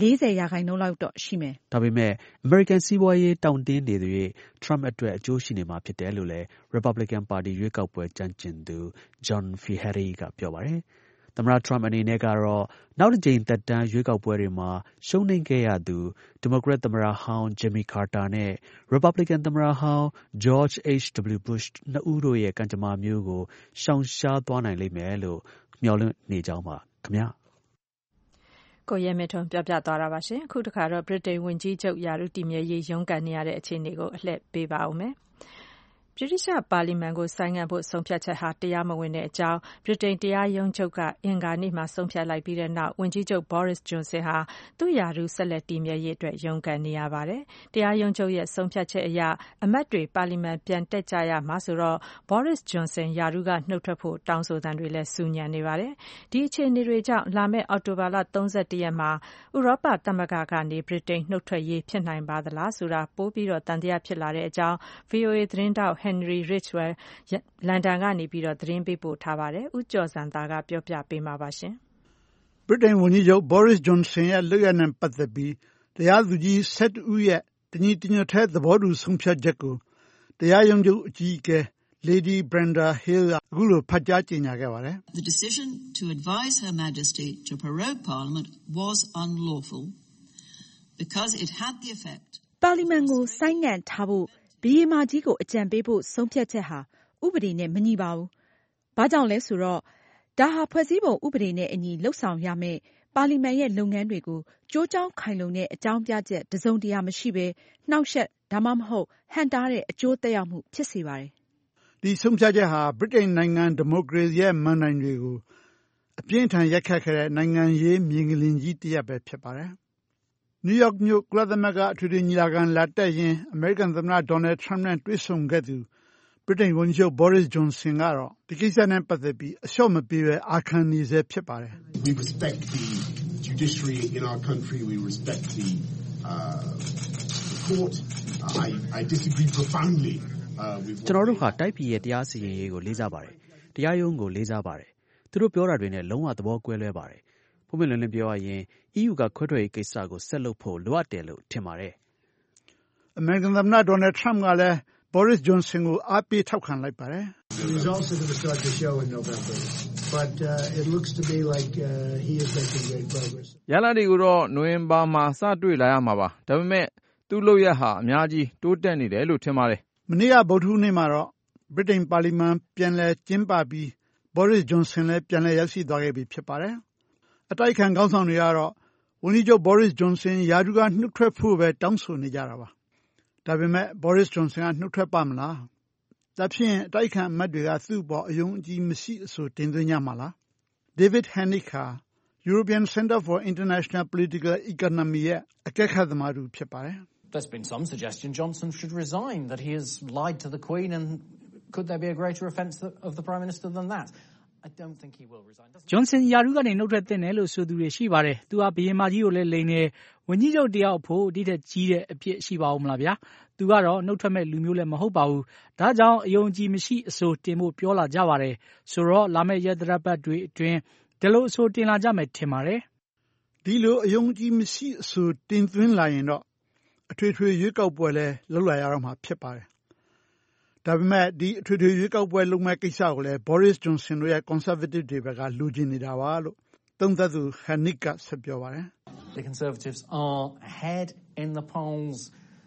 40% လောက်တော့ရှိမယ်ဒါပေမဲ့အမေရိကန်စီးပွားရေးတောင့်တင်းနေတဲ့ Trump အတွက်အကျိုးရှိနေမှာဖြစ်တယ်လို့လည်း Republican Party ရွေးကောက်ပွဲကြမ်းကျင်သူ John Feehery ကပြောပါတယ်သမ္မတ Trump အနေနဲ့ကတော့နောက်တစ်ကြိမ်သက်တမ်းရွေးကောက်ပွဲတွေမှာရှုံးနိမ့်ခဲ့ရသူ Democrat သမ္မတဟောင်း Jimmy Carter နဲ့ Republican သမ္မတဟောင်း George H.W. Bush နှစ်ဦးတို့ရဲ့ကံကြမ္မာမျိုးကိုရှောင်ရှားသွားနိုင်လိမ့်မယ်လို့မျှော်လင့်နေကြောင်းပါခင်ဗျာကိုရဲမထုံပြပြသွားတာပါရှင်အခုတခါတော့ဗြိတိန်ဝန်ကြီးချုပ်ယာရုတီမြဲရေးရုန်းကန်နေရတဲ့အခြေအနေကိုအလှည့်ပေးပါဦးမယ်ဗြိတိရှပါလီမန်ကိုဆိုင်းငံ့ဖို့ဆုံးဖြတ်ချက်ဟာတရားမဝင်တဲ့အကြောင်းဗြိတိန်တရားရုံးချုပ်ကအင်္ဂါနေ့မှာဆုံးဖြတ်လိုက်ပြီးတဲ့နောက်ဝန်ကြီးချုပ် Boris Johnson ဟာသူ့ယာရုဆက်လက်တည်မြဲရေးအတွက်ရုန်းကန်နေရပါတယ်။တရားရုံးချုပ်ရဲ့ဆုံးဖြတ်ချက်အရအမတ်တွေပါလီမန်ပြန်တက်ကြရမှာဆိုတော့ Boris Johnson ယာရုကနှုတ်ထွက်ဖို့တောင်းဆိုသံတွေလည်းဆူညံနေပါတယ်။ဒီအခြေအနေတွေကြောင့်လာမယ့်အောက်တိုဘာလ31ရက်မှာဥရောပသမဂ္ဂကနေဗြိတိန်နှုတ်ထွက်ရေးဖြစ်နိုင်ပါသလားဆိုတာပိုပြီးတော့တန်တရားဖြစ်လာတဲ့အကြောင်း VOA သတင်းတောက်Henry Ridgwell လန်ဒန်ကနေပြီးတော့သတင်းပေးပို့ထားပါတယ်။ဦးကျော်စံသားကပြောပြပေးမှာပါရှင်။ဗြိတိန်ဝန်ကြီးချုပ် Boris Johnson ရဲ့လုပ်ရနဲ့ပတ်သက်ပြီးတရားသူကြီး7ဦးရဲ့တညီတညွတ်တဲ့သဘောတူဆုံးဖြတ်ချက်ကိုတရားရုံးချုပ်အကြီးအကဲ Lady Brenda Hale ကအခုလိုဖတ်ကြားကြေညာခဲ့ပါတယ်။ The decision to advise Her Majesty to prorogue Parliament was unlawful because it had the effect ပါလီမန်ကိုဆိုင်းငံ့ထားဖို့ဘီမာကြီးကိုအကြံပေးဖို့ဆုံးဖြတ်ချက်ဟာဥပဒေနဲ့မညီပါဘူး။ဘာကြောင့်လဲဆိုတော့ဒါဟာဖွဲ့စည်းပုံဥပဒေနဲ့အညီလှုပ်ဆောင်ရမယ့်ပါလီမန်ရဲ့လုပ်ငန်းတွေကိုကြိုးကြောင်းခိုင်လုံတဲ့အကြောင်းပြချက်တစုံတရာမရှိဘဲနှောက်ယှက်ဒါမှမဟုတ်ဟန့်တားတဲ့အကျိုးသက်ရောက်မှုဖြစ်စေပါတယ်။ဒီဆုံးဖြတ်ချက်ဟာဗြိတိန်နိုင်ငံဒီမိုကရေစီရဲ့မဏ္ဍိုင်တွေကိုအပြင်းထန်ရိုက်ခတ်ခဲ့တဲ့နိုင်ငံရေးမြေငလင်ကြီးတစ်ရပ်ပဲဖြစ်ပါတယ်။နယူးယောက်မြို့ကုလသမဂ္ဂအထွေထွေညီလာခံလာတက်ရင်းအမေရိကန်သမ္မတဒေါ်နယ်ထရမ့်နဲ့တွေ့ဆုံခဲ့သူဗြိတိန်ဝန်ကြီးချုပ် Boris Johnson ကတော့ဒီကိစ္စနဲ့ပတ်သက်ပြီးအလျှော့မပေးဘဲအာခံနေဆဲဖြစ်ပါတယ်။ We respect the judiciary in our country. We respect the court. I disagree profoundly with ကျွန်တော်တို့ဟာတိုက်ပြည်ရဲ့တရားစီရင်ရေးကိုလေးစားပါတယ်။တရားရုံးကိုလေးစားပါတယ်။သူတို့ပြောတာတွေနဲ့လုံးဝသဘောကွဲလွဲပါတယ်။ပုံမှန်လင်းလင်းပြောရရင် EU ကခွဲထွက်ရေးကိစ္စကိုဆက်လုပ်ဖို့လိုအပ်တယ်လို့ထင်ပါတယ်။အမေရိကန်သမ္မတဒေါ်နယ်ထရမ့်ကလည်း Boris Johnson ကိုအားပေးထောက်ခံလိုက်ပါတယ်။ The results are going to start to show in November, but it looks to me like he is making great progress. ရလဒ်တွေကိုတော့နိုဝင်ဘာမှာစတွေ့လာရမှာပါ။ဒါပေမဲ့သူ့လုပ်ရဟာအများကြီးတိုးတက်နေတယ်လို့ထင်ပါတယ်။မနေ့ကဗုဒ္ဓဟူးနေ့မှာတော့ဗြိတိန်ပါလီမန်ပြန်လည်ကျင်းပပြီး Boris Johnson လည်းပြန်လည်ရောက်ရှိသွားခဲ့ပြီဖြစ်ပါတယ်။အတိုက်အခံခေါင်းဆောင်တွေကတော့ဝန်ကြီးချုပ် Boris Johnson ရာထူးကနှုတ်ထွက်ဖို့ပဲတောင်းဆိုနေကြတာပါ။ဒါပေမဲ့ Boris Johnson ကနှုတ်ထွက်ပါမလား။ဒါဖြင့်အတိုက်အခံအမတ်တွေကသူ့ပေါ်အယုံအကြည်မရှိအဆိုတင်သွင်းကြမှာလား။ David Henig ဟာ European Center for International Political Economy ရဲ့အကဲခတ်သမားတူဖြစ်ပါတယ်။ There's been some suggestion Johnson should resign, that he has lied to the Queen, and could there be a greater offence of the Prime Minister than that? I don't think he will resign. Johnson ယာရုကနေနှုတ်ထွက်သင့်တယ်လို့ဆိုသူတွေရှိပါတယ်။သူဟာဘုရင်မကြီးကိုလည်းလိမ်နေဝန်ကြီးချုပ်တယောက်ဖို့ဒီထက်ကြီးတဲ့အဖြစ်ရှိပါဦးမလားဗျာ။သူကတော့နှုတ်ထွက်မဲ့လူမျိုးလည်းမဟုတ်ပါဘူး။ဒါကြောင့်အယုံကြည်မရှိအဆိုတင်ဖို့ပြောလာကြပါတယ်။ဆိုတော့လာမယ့်ရက်သတ္တပတ်တွေအတွင်းဒီလိုအဆိုတင်လာကြမယ်ထင်ပါတယ်။ဒီလိုအယုံကြည်မရှိအဆိုတင်သွင်းလာရင်တော့အထွေထွေရွေးကောက်ပွဲလည်းလုပ်လာရတော့မှာဖြစ်ပါတယ်။ဒါပေမဲ့ဒီအထွေထွေရွေးကောက်ပွဲလုပ်မဲ့ကိစ္စကိုလည်း Boris Johnson တို့ရဲ့ Conservative တွေဘက်ကလိုချင်နေတာပါလို့သုံးသပ်သူ Henig ကဆက်ပြောပါတယ်။ The Conservatives are ahead in the polls.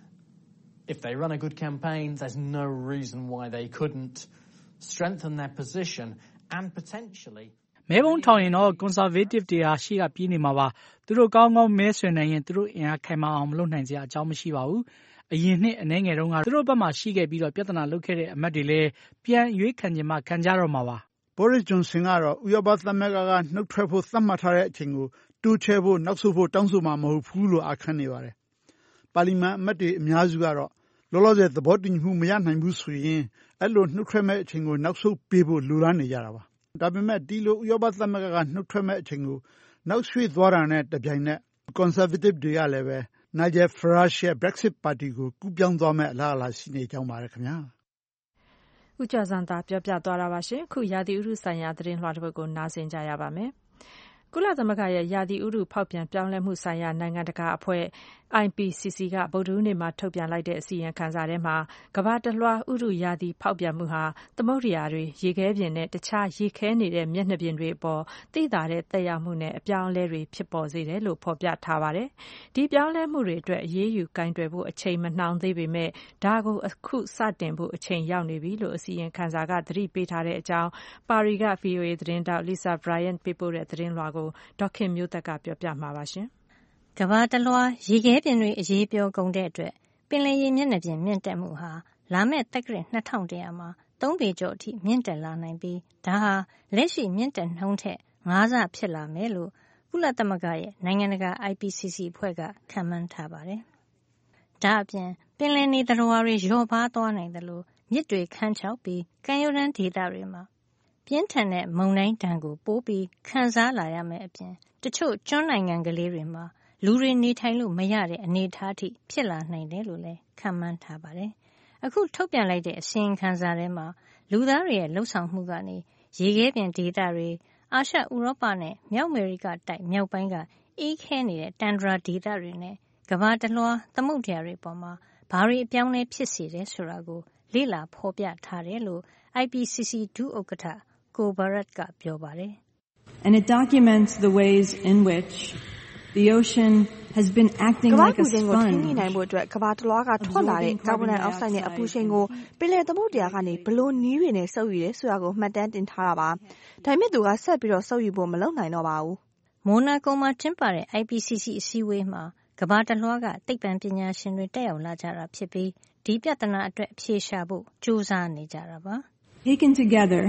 If they run a good campaign, there's no reason why they couldn't strengthen their position and potentially မဲပုံထောင်ရင်တော့ Conservative တွေဟာရှေ့ကပြေးနေမှာပါ။သူတို့ကောင်းကောင်းမဲဆွယ်နိုင်ရင်သူတို့အင်အားခိုင်မာအောင်မလုပ်နိုင်စရာအကြောင်းမရှိပါဘူး။အရင်နှစ်အနည်းငယ်တုန်းကသူတို့ဘက်မှာရှိခဲ့ပြီးတော့ပြဿနာလုပ်ခဲ့တဲ့အမတ်တွေလည်းပြန်ရွေးခံချင်မှခံကြတော့မှာပါ။ Boris Johnson ကတော့ဥရောပသမဂ္ဂကနှုတ်ထွက်ဖို့သတ်မှတ်ထားတဲ့အချိန်ကိုတိုးချဲဖို့နောက်ဆုတ်ဖို့တောင်းဆိုမှာမဟုတ်ဘူးလို့အာခံနေပါတယ်။ပါလီမန်အမတ်တွေအများစုကတော့လောလောဆယ်သဘောတူညီမှုမရနိုင်ဘူးဆိုရင်အဲ့လိုနှုတ်ထွက်မဲ့အချိန်ကိုနောက်ဆုတ်ပေးဖို့လိုလားနေကြတာပါ။ဒါပေမဲ့ဒီလိုဥရောပသမဂ္ဂကနှုတ်ထွက်မဲ့အချိန်ကိုနောက်ရွှေ့သွားတာနဲ့တပြိုင်နက် Conservative တွေကလည်းပဲ Nigel Farage ရဲ့ Brexit ပါတီကိုကူးပြောင်းသွားမယ့်အလားအလာရှိနေကြောင်းပါတယ်ခင်ဗျာဦးကျော်စံသာပြောပြသွားတာပါရှင်ခုရာသီဥတုဆိုင်ရာသတင်းလွှာတစ်ပုဒ်ကိုနားဆင်ကြရပါမယ်ကုလသမဂ္ဂရဲ့ရာသီဥတုဖောက်ပြန်ပြောင်းလဲမှုဆိုင်ရာနိုင်ငံတကာအဖွဲ့ IPCC ကဗုဒ္ဓဟူးနေ့မှာထုတ်ပြန်လိုက်တဲ့အစီရင်ခံစာထဲမှာကမ္ဘာတလွှားဥတုရာသီဖောက်ပြန်မှုဟာသမုဒ္ဒရာတွေရေခဲပြင်နဲ့တခြားရေခဲနေတဲ့မျက်နှာပြင်တွေအပေါ်သိသာတဲ့သက်ရောက်မှုနဲ့အပြောင်းအလဲတွေဖြစ်ပေါ်စေတယ်လို့ဖော်ပြထားပါတယ်။ဒီပြောင်းလဲမှုတွေအတွက်အရေးယူကင်တွယ်ဖို့အချိန်မနှောင်းသေးပေမဲ့ဒါကိုအခုစတင်ဖို့အချိန်ရောက်နေပြီလို့အစီရင်ခံစာကသတိပေးထားတဲ့အကြောင်းပါရီက VOA သတင်းတောက် Lisa Bryant ပေးပို့တဲ့သတင်းလွှာကိုဒေါက်ခင်မျိုးသက်ကပြောပြမှာပါရှင်။ကမ္ဘာတလွှားရေခဲပြင်တွေအရေးပြောကုန်တဲ့အတွက်ပင်လယ်ရေမျက်နှာပြင်မြင့်တက်မှုဟာလာမယ့်သက္ကရာ2100မှာ3ပေကျော်အထိမြင့်တက်လာနိုင်ပြီးဒါဟာလက်ရှိမြင့်တက်နှုန်းထက်5ဆဖြစ်လာမယ်လို့ကုလသမဂ္ဂရဲ့နိုင်ငံတကာ IPCC အဖွဲ့ကခန့်မှန်းထားပါတယ်။ဒါအပြင်ပင်လယ်နေသတ္တဝါတွေလျော့ပါးသွားနိုင်တယ်လို့မြစ်တွေခန်းချောက်ပြီးကမ်းရိုးတန်းဒေသတွေမှာပြင်းထန်တဲ့မုန်တိုင်းဒဏ်ကိုပိုပြီးခံစားလာရမယ့်အပြင်တချို့ကျွန်းနိုင်ငံကလေးတွေမှာလူတွေနေထိုင်လို့မရတဲ့အနေအထားအထိဖြစ်လာနိုင်တယ်လို့လည်းခန့်မှန်းထားပါတယ်။အခုထုတ်ပြန်လိုက်တဲ့အစီရင်ခံစာထဲမှာလူသားတွေရဲ့လှုပ်ဆောင်မှုကနေရေခဲပြင်ဒေသတွေအာရှဥရောပနဲ့မြောက်အမေရိကတိုက်မြောက်ပိုင်းကအေးခဲနေတဲ့တန်ဒရာဒေသတွေနဲ့ကမ္ဘာတလွှားသမုဒ္ဒရာတွေပေါ်မှာဘာတွေအပြောင်းလဲဖြစ်စေတယ်ဆိုတာကိုလေ့လာဖော်ပြထားတယ်လို့ IPCC ဒုဥက္ကဋ္ဌကိုဘာရတ်ကပြောပါတယ်။ And it documents the ways in which the ocean has been acting like a sponge. ကမ္ဘာ့ပူချိန်ကိုထိန်းညှိနိုင်ဖို့အတွက်ကမ္ဘာတလွှားကထွက်လာတဲ့ကာဗွန်ဒိုင်အောက်ဆိုက်နဲ့အပူချိန်ကိုပင်လယ်သမုဒ္ဒရာကနေဘလို့နည်းတွေနဲ့စုပ်ယူတယ်ဆိုတာကိုမှတ်တမ်းတင်ထားတာပါ။ဒါပေမဲ့သူကဆက်ပြီးတော့စုပ်ယူဖို့မလုပ်နိုင်တော့ပါဘူး။မိုနာကိုမှာကျင်းပတဲ့ IPCC အစည်းအဝေးမှာကမ္ဘာတလွှားကသိပ္ပံပညာရှင်တွေတက်ရောက်လာကြတာဖြစ်ပြီးဒီပြဿနာအတွက်အဖြေရှာဖို့ကြိုးစားနေကြတာပါ။ Taken together,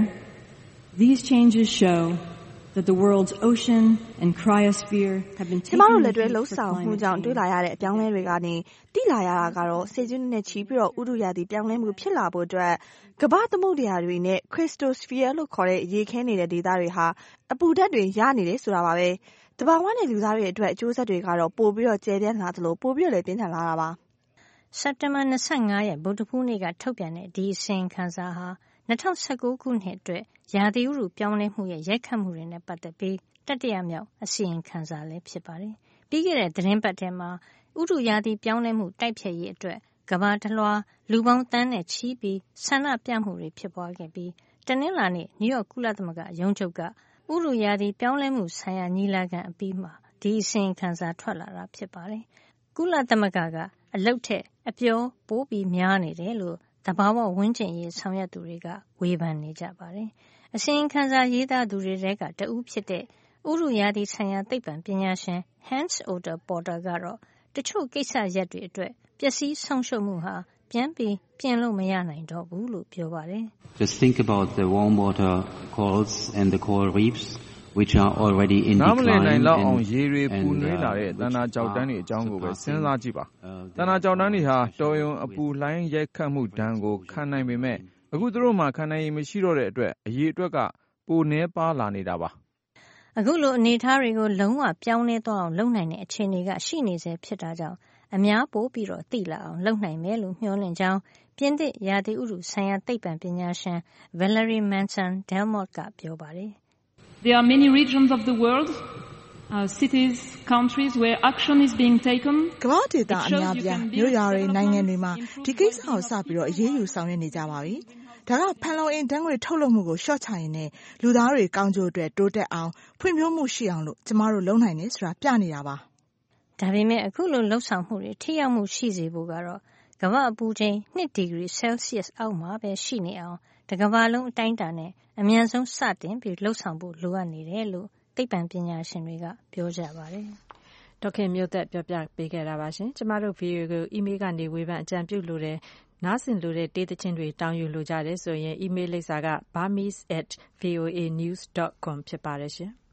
these changes show that the world's ocean and cryosphere have been taken ကျမတို့လက်တွဲလှုပ်ဆောင်မှုကြောင့်တွေ့လာရတဲ့အပြောင်းလဲတွေကနေတိလာရတာကတော့စေကျွန်းနဲ့ချီပြီးတော့ဥတုရာသီပြောင်းလဲမှုဖြစ်လာဖို့အတွက်ကမ္ဘာသမုဒ္ဒရာတွေနဲ့ cryosphere လို့ခေါ်တဲ့ရေခဲနေတဲ့ဒေသတွေဟာအပူဓာတ်တွေရနေတယ်ဆိုတာပါပဲ။တဘာဝနဲ့လူသားတွေအတွက်အကျိုးဆက်တွေကတော့ပိုပြီးတော့ကျယ်ပြန့်လာသလိုပိုပြီးတော့လည်းပြင်းထန်လာတာပါ။စက်တင်ဘာ25ရက်ဗုဒ္ဓဟူးနေ့ကထုတ်ပြန်တဲ့ဒီအစီရင်ခံစာဟာ2019ခုနှစ်အတွက်ရာသီဥတုပြောင်းလဲမှုရဲ့ရိုက်ခတ်မှုတွေနဲ့ပတ်သက်ပြီးတတိယမြောက်အစီရင်ခံစာလည်းဖြစ်ပါတယ်။ပြီးခဲ့တဲ့သတင်းပတ်ထဲမှာဥတုရာသီပြောင်းလဲမှုတိုက်ဖျက်ရေးအတွက်ကမ္ဘာတလွှားလူပေါင်းသန်းနဲ့ချီပြီးဆန္ဒပြမှုတွေဖြစ်ပွားခဲ့ပြီးတနင်္လာနေ့နယူးယောက်ကုလသမဂ္ဂရုံးချုပ်ကဥတုရာသီပြောင်းလဲမှုဆိုင်ရာညီလာခံအပြီးမှာဒီအစီရင်ခံစာထွက်လာတာဖြစ်ပါတယ်။ကုလသမဂ္ဂကအလုပ်ထက်အပြောပိုပြီးများနေတယ်လို့သဘာဝဝန်းကျင်ရေးဆောင်ရွက်သူတွေကဝေဖန်နေကြပါတယ်။အစီရင်ခံစာရေးသားသူတွေထဲကတဦးဖြစ်တဲ့ဥတုရာသီဆိုင်ရာသိပ္ပံပညာရှင် Hans Otto Porter ကတော့တချို့ကိစ္စရပ်တွေအတွက်ပျက်စီးဆုံးရှုံးမှုဟာပြန်ပြီးပြင်လို့မရနိုင်တော့ဘူးလို့ပြောပါတယ်။ Just think about the warm water corals and the coral reefs which are already in decline. နားမလည်နိုင်လောက်အောင်ရေတွေပူနွေးလာတဲ့သန္တာကျောက်တန်းတွေအကြောင်းကိုပဲစဉ်းစားကြည့်ပါ။သန္တာကျောက်တန်းတွေဟာတော်ရုံအပူလှိုင်းရိုက်ခတ်မှုဒဏ်ကိုခံနိုင်ပေမဲ့အခုသူတို့မှခံနိုင်ရည်မရှိတော့တဲ့အတွက်အရေအတွက်ကပိုနှဲပါလာနေတာပါ။အခုလိုအနေထားတွေကိုလုံးဝပြောင်းလဲသွားအောင်လုပ်နိုင်တဲ့အခြေအနေကရှိနေစေဖြစ်တာကြောင့်အများပိုပြီးတော့သိလာအောင်လုပ်နိုင်မယ်လို့မျှော်လင့်ကြောင်းပြင်သစ်ရာသီဥတုဆိုင်ရာသိပ္ပံပညာရှင် Valerie Manson-Delmotte ကပြောပါတယ်။ There are many regions of the world, cities, countries where action is being taken. ကမ္ဘာဒေသအများပြားမြို့ရွာတွေနိုင်ငံတွေမှာဒီကိစ္စကိုစပြီးတော့အရေးယူဆောင်ရွက်နေကြပါပြီ။ဒါကဖန်လုံအိမ်ဓာတ်ငွေ့ထုတ်လွှတ်မှုကိုလျှော့ချရင်နဲ့လူသားတွေကောင်းကျိုးအတွက်တိုးတက်အောင်ဖွံ့ဖြိုးမှုရှိအောင်လို့ကျမတို့လုပ်နိုင်တယ်ဆိုတာပြနေတာပါ။ဒါပေမဲ့အခုလိုလှုပ်ဆောင်မှုတွေထိရောက်မှုရှိစေဖို့ကတော့ကမ္ဘာအပူချိန်2ဒီဂရီဆဲလ်စီယပ်အောက်မှာပဲရှိနေအောင်တကမ္ဘာလုံးအတိုင်းအတာနဲ့အမြန်ဆုံးစတင်ပြီးလှုပ်ဆောင်ဖို့လိုအပ်နေတယ်လို့သိပ္ပံပညာရှင်တွေကပြောကြပါတယ်။ဒေါက်ခင်မျိုးသက်ပြောပြပေးခဲ့တာပါရှင်။ကျမတို့ VOA ကိုအီးမေးလ်ကနေဝေဖန်အကြံပြုလိုတဲ့နားဆင်လိုတဲ့တေးသချင်းတွေတောင်းယူလိုကြတယ်ဆိုရင်အီးမေးလ်လိပ်စာက burmese@voanews.com ဖြစ်ပါတယ်ရှင်။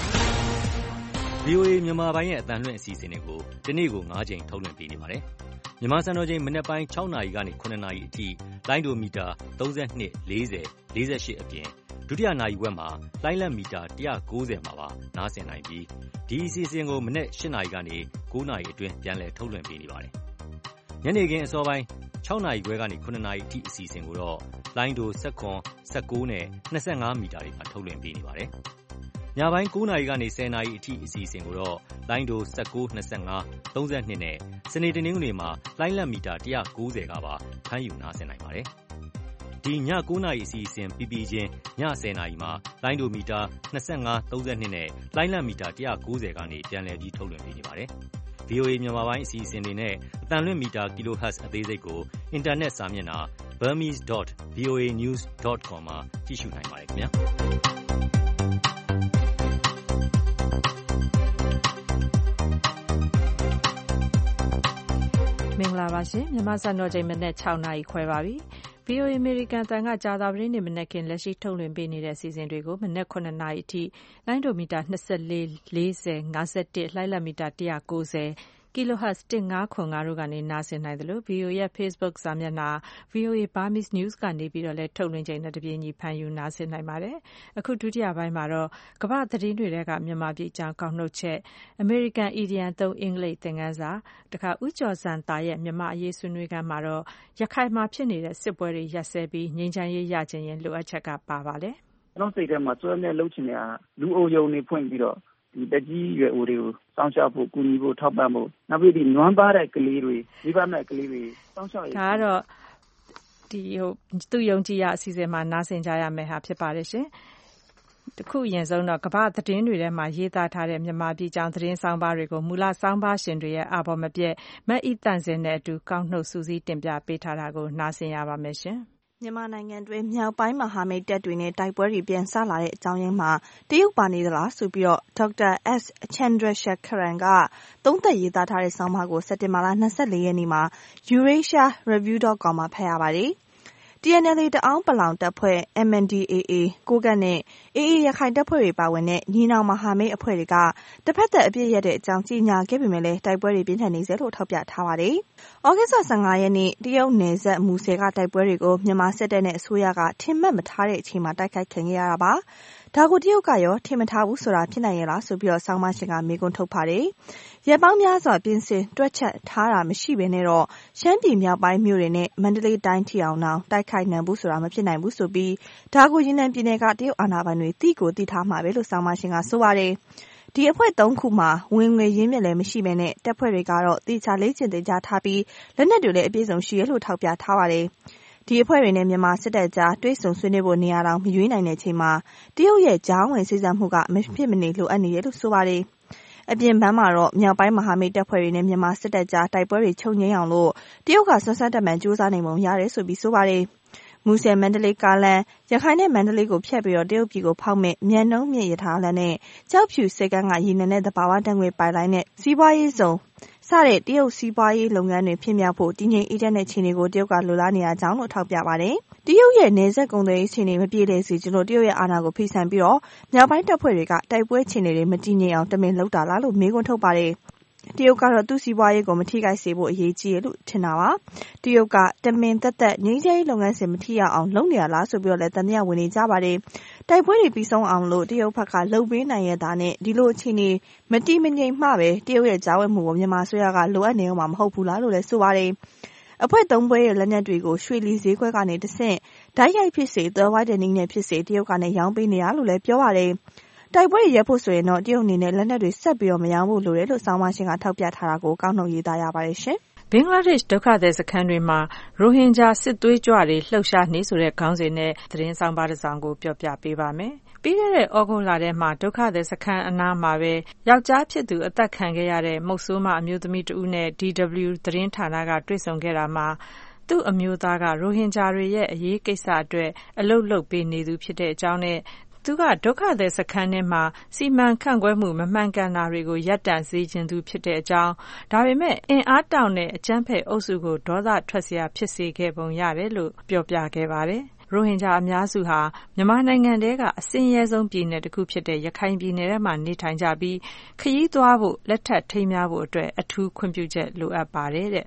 VOA မြန်မာပိုင်းရဲ့အသံလွှင့်အစီအစဉ်တွေကိုဒီနေ့ကို9ကြိမ်ထုတ်လွှင့်ပေးနေပါတယ်။မြန်မာစံတော်ချိန်မနက်ပိုင်း6နာရီကနေ9နာရီအထိလိုင်းဒိုမီတာ32 40 48အပြင်ဒုတိယနာရီဝက်မှာလိုင်းလက်မီတာ190မှာပါနားဆင်နိုင်ပြီးဒီအစီအစဉ်ကိုမနက်8နာရီကနေ9နာရီအတွင်းပြန်လည်ထုတ်လွှင့်ပေးနေပါတယ်။ညနေခင်းအစောပိုင်း6နာရီခွဲကနေ9နာရီအထိအစီအစဉ်ကိုတော့လိုင်းဒို19နဲ့25မီတာတွေမှာထုတ်လွှင့်ပေးနေပါတယ်။ညပိုင်း9နာရီကနေ10နာရီအထိအစီအစဉ်ကိုတော့လိုင်းဒို19 25 32နဲ့စနေတနင်္ဂနွေမှာလိုင်းလက်မီတာ190ကပါဖမ်းယူနားဆင်နိုင်ပါတယ်။ဒီည9နာရီအစီအစဉ်ပြီးပြီးချင်းည10နာရီမှာလိုင်းဒိုမီတာ25 32နဲ့လိုင်းလက်မီတာ190ကနေပြန်လည်ပြီးထုတ်လွှင့်ပေးနေပါတယ်။ VOA မြန်မာပိုင်းအစီအစဉ်တွေနဲ့အသံလွှင့်မီတာ kHz အသေးစိတ်ကိုအင်တာနက်စာမျက်နှာ burmese.voanews.com မှာကြည့်ရှုနိုင်ပါတယ်ခင်ဗျာ။မင်္ဂလာပါရှင်မြန်မာစံတော်ချိန်မနေ့6နာရီခွဲပါပြီ။ VOA American တန်ကကြာသပတေးနေ့မနေ့ကလက်ရှိထုတ်လွှင့်ပေးနေတဲ့အစီအစဉ်တွေကိုမနေ့9နာရီအထိလိုင်းဒိုမီတာ24 40 51လိုင်းလက်မီတာ190kHz 1505တို့ကနေနားဆင်နိုင်တယ်လို့ VOA ရဲ့ Facebook စာမျက်နှာ VOA Burmese News ကနေပြီးတော့လည်းထုတ်လွှင့်ချိန်နဲ့တပြေးညီဖန်ယူနားဆင်နိုင်ပါတယ်။အခုဒုတိယပိုင်းမှာတော့ကမ္ဘာသတင်းတွေကမြန်မာပြည်အကြောင်းကောက်နှုတ်ချက် American Idiom သုံးအင်္ဂလိပ်သင်ခန်းစာတခါဦးကျော်စံတာရဲ့မြန်မာအရေးဆွေးနွေးခန်းမှာတော့ရခိုင်မှာဖြစ်နေတဲ့စစ်ပွဲတွေရပ်စဲပြီးငြိမ်းချမ်းရေးရခြင်းရဲ့လိုအပ်ချက်ကပါပါလေ။ကျွန်တော်စိတ်ထဲမှာစွဲမြဲလှုပ်ချင်တဲ့လူအိုယုံနေဖွင့်ပြီးတော့ဒီတကြီးရွယ်အိုတွေကိုစောင့်ရှောက်ဖို့ကူညီဖို့ထောက်ပံ့ဖို့နောက်ပြီးဒီနွမ်းပါတဲ့ကလေးတွေမိဘမဲ့ကလေးတွေစောင့်ရှောက်ရေးဒါကတော့ဒီသူယုံကြည်ရအစီအစဉ်မှာနားဆင်ကြရမယ်ဟာဖြစ်ပါတယ်ရှင်တခုအရင်ဆုံးတော့ကမ္ဘာသတင်းတွေထဲမှာရေးသားထားတဲ့မြန်မာပြည်ကြောင်းသတင်းဆောင်ပါတွေကိုမူလဆောင်ပါရှင်တွေရဲ့အာဘော်မပြည့်မတ်ဤတန့်စင်နဲ့အတူကောက်နှုတ်စူးစီးတင်ပြပေးထားတာကိုနားဆင်ရပါမယ်ရှင်မြန်မာနိုင်ငံတွင်းမြောက်ပိုင်းမဟာမိတ်တပ်တွေနဲ့တိုက်ပွဲတွေပြန်ဆလာတဲ့အကြောင်းရင်းမှာတရုတ်ပါနေသလားဆိုပြီးတော့ဒေါက်တာ S. Chandrasekaran ကသုံးသပ်ရေးသားထားတဲ့ဆောင်းပါးကိုစက်တင်ဘာလ24ရက်နေ့မှာ EurasiaReview.com မှာဖတ်ရပါတယ်။ TNLA တအောင်းပလောင်တပ်ဖွဲ့ MNDAA ကိုကတ်နဲ့ AA ရခိုင်တပ်ဖွဲ့တွေပါဝင်တဲ့ညီနောင်မဟာမိတ်အဖွဲ့တွေကတစ်ဖက်သက်အပြစ်ရတဲ့အကြောင်းကြေညာခဲ့ပေမဲ့လည်းတိုက်ပွဲတွေပြင်းထန်နေစေလို့ထောက်ပြထားပါတယ်။ဩဂုတ်လ15ရက်နေ့တရုတ်နယ်စပ်မူဆယ်ကတိုက်ပွဲတွေကိုမြန်မာစစ်တပ်နဲ့အစိုးရကထင်မှတ်မထားတဲ့အချိန်မှာတိုက်ခိုက်ခံခဲ့ရတာပါ။ဒါကိုတရုတ်ကရောထင်မထားဘူးဆိုတာဖြစ်နိုင်ရဲ့လားဆိုပြီးတော့ဆောင်းပါရှင်ကမေးခွန်းထုတ်ပါတယ်။ရက်ပေါင်းများစွာပြင်ဆင်တွက်ချက်ထားတာမရှိဘဲနဲ့တော့ရှမ်းပြည်မြောက်ပိုင်းမြို့တွေနဲ့မန္တလေးတိုင်းထီအောင်တောင်တိုက်ခိုက်နိုင်ဘူးဆိုတာမဖြစ်နိုင်ဘူးဆိုပြီးဒါကိုရင်းနှံပြည်နယ်ကတရုတ်အာဏာပိုင်တွေသိကိုသိထားမှာပဲလို့ဆောင်းပါရှင်ကဆိုပါတယ်။ဒီအဖွဲ့3ခုမှာဝင်ငွေရင်းမြစ်လည်းမရှိဘဲနဲ့တပ်ဖွဲ့တွေကတော့တေချာလေ့ကျင့်သင်ကြားထားပြီးလက်နက်တွေလည်းအပြည့်စုံရှိရလို့ထောက်ပြထားပါတယ်။ဒီအဖွဲ့တွေနဲ့မြန်မာစစ်တပ်ကြားတွဲဆုံဆွေးနွေးဖို့နေရာတောင်မရွေးနိုင်တဲ့အချိန်မှာတရုတ်ရဲ့ကြားဝင်စေ့စပ်မှုကမဖြစ်မနေလိုအပ်နေတယ်လို့ဆိုပါတယ်။အပြင်ပန်းမှာတော့မြောက်ပိုင်းမဟာမိတ်တပ်ဖွဲ့တွေနဲ့မြန်မာစစ်တပ်ကြားတိုက်ပွဲတွေချုပ်ငြိမ်းအောင်လို့တရုတ်ကဆွမ်းဆန်းတက်မှန်စူးစမ်းနေပုံရတယ်ဆိုပြီးဆိုပါတယ်။မူဆယ်မန္တလေးကားလမ်းရခိုင်နဲ့မန္တလေးကိုဖြတ်ပြီးတော့တရုတ်ပြည်ကိုဖောက်မဲ့မြန်နှုံးမြင့်ရထားလမ်းနဲ့ကြောက်ဖြူစိတ်ကန်းကရည်နယ်သဘာဝဓာတ်ငွေပိုက်လိုင်းနဲ့စီးပွားရေးစုံစတဲ့တရုတ်စီးပွားရေးလုပ်ငန်းတွေဖြစ်မြောက်ဖို့တည်ငြိမ်အေးချမ်းတဲ့ခြေနေကိုတရုတ်ကလိုလားနေရကြောင်းလို့ထောက်ပြပါတယ်။တရုတ်ရဲ့နယ်စပ်ကုန်သွယ်ရေးခြေနေမပြေလည်စေချင်လို့တရုတ်ရဲ့အာဏာကိုဖိဆန်ပြီးတော့မြောက်ပိုင်းတပ်ဖွဲ့တွေကတိုက်ပွဲခြေနေတွေမတည်ငြိမ်အောင်တမင်လုပ်တာလားလို့မေးခွန်းထုတ်ပါတယ်။တရုတ်ကတော့သူ့စီးပွားရေးကိုမထိခိုက်စေဖို့အရေးကြီးတယ်လို့ထင်တာပါ။တရုတ်ကတမင်သက်သက်ငြိမ်းချမ်းရေးလုပ်ငန်းစဉ်မထိရအောင်လုပ်နေရလားဆိုပြီးတော့လည်းတမယဝင်နေကြပါတယ်။တိုက်ပွဲတွေပြီးဆုံးအောင်လို့တရုတ်ဘက်ကလှုပ်ပေးနိုင်ရတာနဲ့ဒီလိုအခြေအနေမတည်မငြိမ်မှပဲတရုတ်ရဲ့ကြားဝင်မှုကိုမြန်မာဆိုရကလိုအပ်နေအောင်မဟုတ်ဘူးလားလို့လည်းဆိုပါတယ်။အဖွဲ့3ဘွဲရဲ့လက်နက်တွေကိုရွှေလီဈေးကွက်ကနေတဆင့်ဓာတ်ရိုက်ဖြစ်စေသွယ်ဝိုက်တဲ့နည်းနဲ့ဖြစ်စေတရုတ်ကနေရောင်းပေးနေရလို့လည်းပြောပါတယ်။တိုက်ပွဲရပ်ဖို့ဆိုရင်တော့တရုတ်အနေနဲ့လက်နက်တွေဆက်ပြီးတော့မရောင်းဖို့လိုတယ်လို့ဆောင်းပါရှင်ကထောက်ပြထားတာကိုကောက်နှုတ်ရေးသားရပါတယ်ရှင်။ဘင်္ဂလားဒေ့ရှ်ဒုက္ခသည်စခန်းတွေမှာရိုဟင်ဂျာစစ်သွေးကြွတွေလှုပ်ရှားနေဆိုတဲ့ခေါင်းစဉ်နဲ့သတင်းဆောင်ပါတစ်စောင်ကိုပြောပြပေးပါမယ်။ပြီးခဲ့တဲ့ဩဂုတ်လထဲမှာဒုက္ခသည်စခန်းအနားမှာပဲယောက်ျားဖြစ်သူအသက်ခံခဲ့ရတဲ့မုတ်ဆိုးမအမျိုးသမီးတဦးနဲ့ DW သတင်းဌာနကတွေ့ဆုံခဲ့တာမှာသူ့အမျိုးသားကရိုဟင်ဂျာတွေရဲ့အရေးကိစ္စအတွက်အလုပ်လုပ်ပေးနေသူဖြစ်တဲ့အကြောင်းနဲ့သူကဒုက္ခသည်စခန်းထဲမှာစီမံခန့်ခွဲမှုမမှန်ကန်တာတွေကိုရပ်တန့်စေခြင်းသူဖြစ်တဲ့အကြောင်းဒါပေမဲ့အင်အားတောင့်တဲ့အကြမ်းဖက်အုပ်စုကိုဒေါသထွက်စရာဖြစ်စေခဲ့ပုံရတယ်လို့ပြောပြခဲ့ပါတယ်။ရိုဟင်ဂျာအများစုဟာမြန်မာနိုင်ငံထဲကအဆင်းရဲဆုံးပြည်နယ်တစ်ခုဖြစ်တဲ့ရခိုင်ပြည်နယ်ထဲမှာနေထိုင်ကြပြီးခရီးသွားဖို့လက်ထပ်ထိမ်းများဖို့အတွက်အထူးခွင့်ပြုချက်လိုအပ်ပါတယ်တဲ့။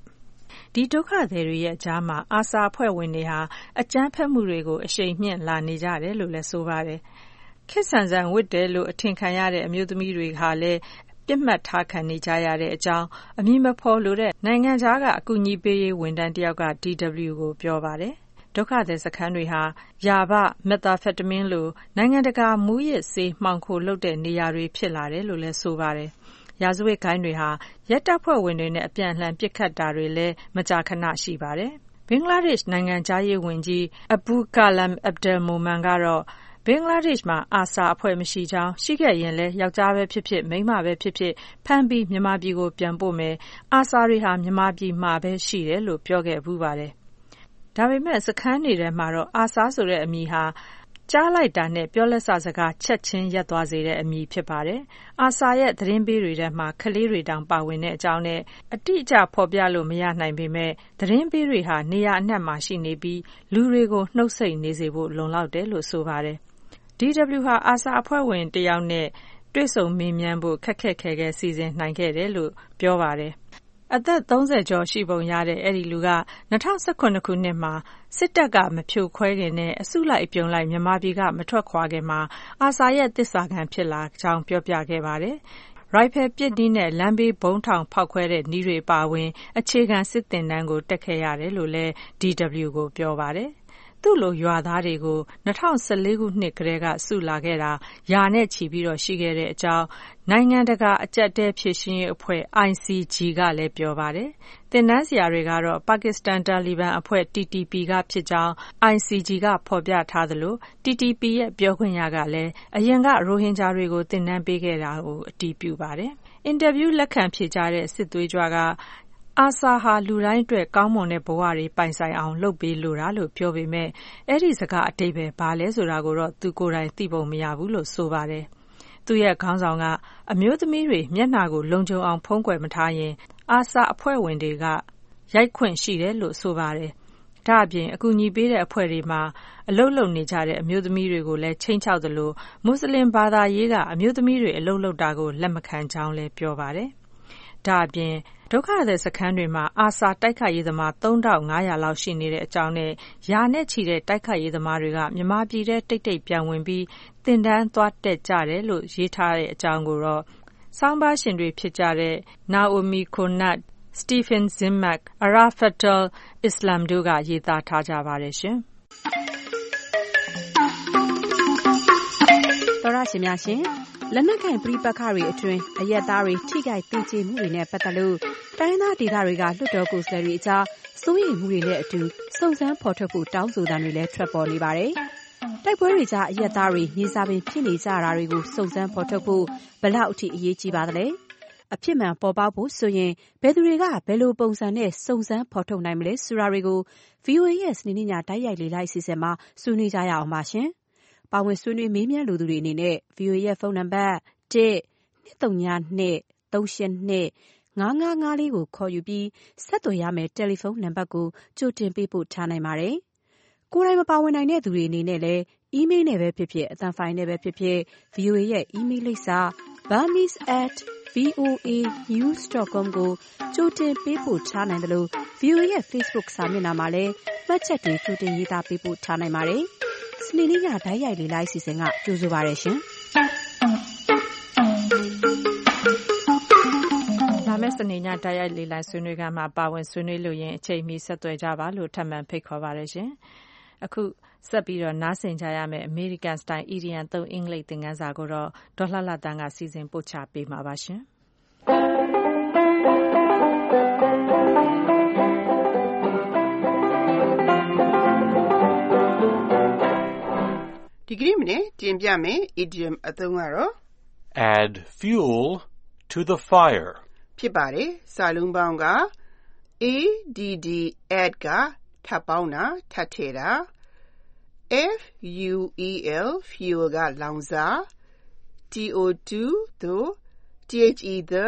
ဒီဒုက္ခသည်တွေရဲ့ကြားမှာအာဆာအဖွဲ့ဝင်တွေဟာအကြမ်းဖက်မှုတွေကိုအရှိန်မြှင့်လာနေကြတယ်လို့လည်းဆိုပါတယ်။ခေတ်ဆန်ဆန်ဝတ်တယ်လို့အထင်ခံရတဲ့အမျိုးသမီးတွေဟာလည်းပြစ်မှတ်ထားခံနေကြရတဲ့အကြောင်းအမည်မဖော်လိုတဲ့နိုင်ငံခြားကအကူအညီပေးရေးဝန်ထမ်းတယောက်က DW ကိုပြောပါတယ်။ဒုက္ခသည်စခန်းတွေဟာယာဘမက်သာဖက်တမင်းလိုနိုင်ငံတကာမူရစ်ဆေးမှောင်ခိုလုပ်တဲ့နေရာတွေဖြစ်လာတယ်လို့လည်းဆိုပါတယ်။ရာဇဝတ်ဂိုဏ်းတွေဟာရဲတပ်ဖွဲ့ဝင်တွေနဲ့အပြန်အလှန်ပစ်ခတ်တာတွေလည်းမကြာခဏရှိပါတယ်။ဘင်္ဂလားဒေ့ရှ်နိုင်ငံခြားရေးဝန်ကြီးအဘူကာလမ်အဗ်ဒယ်မိုမန်ကတော့ဘင်္ဂလားဒေ့ရှ်မှာအာဆာအဖွဲ့မရှိကြောင်းရှိခဲ့ရင်လည်းယောက်ျားပဲဖြစ်ဖြစ်မိန်းမပဲဖြစ်ဖြစ်ဖမ်းပြီးမြန်မာပြည်ကိုပြန်ပို့မယ်အာဆာတွေဟာမြန်မာပြည်မှာပဲရှိတယ်လို့ပြောခဲ့ဘူးပါတယ်။ဒါပေမဲ့စခန်းတွေထဲမှာတော့အာဆာဆိုတဲ့အမည်ဟာကြားလိုက်တာနဲ့ပြောလက်စစကားချက်ချင်းရက်သွားစေတဲ့အမည်ဖြစ်ပါတယ်။အာဆာရဲ့သတင်းပေးတွေထဲမှာကလေးတွေတောင်ပါဝင်တဲ့အကြောင်းနဲ့အတိအကျဖော်ပြလို့မရနိုင်ပေမဲ့သတင်းပေးတွေဟာနေရာအနှံ့မှာရှိနေပြီးလူတွေကိုနှုတ်ဆက်နေစေဖို့လုံလောက်တယ်လို့ဆိုပါတယ်။ DW ဟာအာဆာအဖွဲ့ဝင်တယောက်နဲ့တွေ့ဆုံမေးမြန်းဖို့ခက်ခက်ခဲခဲစီစဉ်နိုင်ခဲ့တယ်လို့ပြောပါတယ်။အသက်30ကျော်ရှိပုံရတဲ့အဲ့ဒီလူက2019ခုနှစ်မှာစစ်တပ်ကမဖြိုခွဲခင်နဲ့အစုလိုက်အပြုံလိုက်မြန်မာပြည်ကမထွက်ခွာခင်မှာအာဆာရဲ့သစ္စာခံဖြစ်လာကြောင်းပြောပြခဲ့ပါတယ်။ရိုင်ဖယ်ပစ်နည်းနဲ့လမ်းဘေးဘုံထောင်ဖောက်ခွဲတဲ့နည်းတွေပါဝင်အခြေခံစစ်သင်တန်းကိုတက်ခဲ့ရတယ်လို့လည်း DW ကိုပြောပါတယ်။သူ့လိုရွာသားတွေကို2014ခုနှစ်ကတည်းကစုလာခဲ့တာယာနဲ့ချီပြီးတော့ရှိခဲ့တဲ့အကြောင်းနိုင်ငံတကာအကြက်တဲဖြည့်ရှင်းရေးအဖွဲ့ ICG ကလည်းပြောပါတယ်။သင်တန်းဆရာတွေကတော့ပါကစ္စတန်တာလီဘန်အဖွဲ့ TTP ကဖြစ်ကြောင်း ICG ကဖော်ပြထားသလို TTP ရဲ့ပြောခွင့်ရကလည်းအရင်ကရိုဟင်ဂျာတွေကိုသင်တန်းပေးခဲ့တာကိုအတည်ပြုပါတယ်။အင်တာဗျူးလက်ခံဖြေကြားတဲ့စစ်သွေးကြွကအာဆာဟာလူတိုင်းအတွက်ကောင်းမွန်တဲ့ဘဝတွေပိုင်ဆိုင်အောင်လုပ်ပေးလိုတာလို့ပြောပေမဲ့အဲ့ဒီစကားအတိတ်ပဲဘာလဲဆိုတာကိုတော့သူကိုယ်တိုင်သိပုံမရဘူးလို့ဆိုပါတယ်။သူရဲ့ခေါင်းဆောင်ကအမျိုးသမီးတွေမျက်နှာကိုလုံခြုံအောင်ဖုံးကွယ်မထားရင်အာဆာအဖွဲ့ဝင်တွေကရိုက်ခွင့်ရှိတယ်လို့ဆိုပါတယ်။ဒါအပြင်အကူအညီပေးတဲ့အဖွဲ့တွေမှာအလုပ်လုပ်နေကြတဲ့အမျိုးသမီးတွေကိုလည်းချိန်ချောက်သလိုမွတ်စလင်ဘာသာရေးကအမျိုးသမီးတွေအလုပ်လုပ်တာကိုလက်မခံကြောင်းလည်းပြောပါတယ်။ဒါအပြင်ဒုက္ခသည်စခန်းတွေမှာအာဆာတိုက်ခိုက်ရေးသမား3500လောက်ရှိနေတဲ့အကြောင်းနဲ့ယာနဲ့ချီတဲ့တိုက်ခိုက်ရေးသမားတွေကမြန်မာပြည်ထဲတိတ်တိတ်ပြန်ဝင်ပြီးသင်တန်းသွားတက်ကြတယ်လို့ရေးထားတဲ့အကြောင်းကိုတော့ဆောင်းပါးရှင်တွေဖြစ်ကြတဲ့ Naomi Conant, Stephen Zimak, Arafatul Islam တို့ကရေးသားထားကြပါတယ်ရှင်။သောရရှင်များရှင်လက်နက်ကိုင်ပြိပက္ခတွေအတွင်းအရက်သားတွေထိခိုက်သိကျမှုတွေနဲ့ပတ်သက်လို့တိုင်းသားဒေသတွေကလွှတ်တော်ကိုယ်စားလှယ်တွေအကြားစိုးရိမ်မှုတွေနဲ့အတူစုံစမ်းဖော်ထုတ်ဖို့တောင်းဆိုတာတွေလည်းထွက်ပေါ်နေပါတယ်။တိုက်ပွဲတွေကြားအရက်သားတွေမြေစာပင်ဖြစ်နေကြတာတွေကိုစုံစမ်းဖော်ထုတ်ဖို့ဘယ်လောက်အထိအရေးကြီးပါသလဲ။အဖြစ်မှန်ပေါ်ပေါက်ဖို့ဆိုရင်ဘယ်သူတွေကဘယ်လိုပုံစံနဲ့စုံစမ်းဖော်ထုတ်နိုင်မလဲဆိုတာတွေကို VOA ရဲ့စနေနေ့ညတိုက်ရိုက်လေ့လာအစီအစဉ်မှာဆွေးနွေးကြရအောင်ပါရှင်။ပါဝင်ဆွေးနွေးမေးမြန်းလိုသူတွေအနေနဲ့ VOA ရဲ့ဖုန်းနံပါတ် 1-232-382-5554 ကိုခေါ်ယူပြီးဆက်သွယ်ရမယ့်တယ်လီဖုန်းနံပါတ်ကိုကြိုတင်ပေးပို့ထားနိုင်ပါတယ်။ကိုယ်တိုင်မပါဝင်နိုင်တဲ့သူတွေအနေနဲ့လည်းအီးမေးလ်နဲ့ပဲဖြစ်ဖြစ်အသံဖိုင်နဲ့ပဲဖြစ်ဖြစ် VOA ရဲ့အီးမေးလ်လိပ်စာ burmese@voanews.com ကိုကြိုတင်ပေးပို့ထားနိုင်တယ်လို့ VOA ရဲ့ Facebook စာမျက်နှာမှာလည်းမှတ်ချက်တွေကြိုတင်ရေးသားပေးပို့ထားနိုင်ပါတယ်။စနေနေ့ညတိုက်ရိုက်လေ့လာအစီအစဉ်ကကြိုဆိုပါရရှင်။လာမယ့်စနေညတိုက်ရိုက်လေ့လာဆွေးနွေးခန်းမှာပါဝင်ဆွေးနွေးလို့ရင်အချိန်မီဆက်သွယ်ကြပါလို့ထပ်မံဖိတ်ခေါ်ပါရရှင်။အခုဆက်ပြီးတော့နားဆင်ကြရမယ့် American Style Idiom 3 အင်္ဂလိပ်သင်ခန်းစာကိုတော့ဒေါ်လှလှတန်းကစီစဉ်ပို့ချပေးမှာပါရှင်။ဒီကနေ့မနေ့တင်ပြမယ် idiom အသုံးကတော့ add fuel to the fire ဖြစ်ပါတယ်။စာလုံးပေါင်းက add add ကထပ်ပေါင်းတာထပ်ထည့်တာ fuel fuel ကလောင်စာ to သို့ the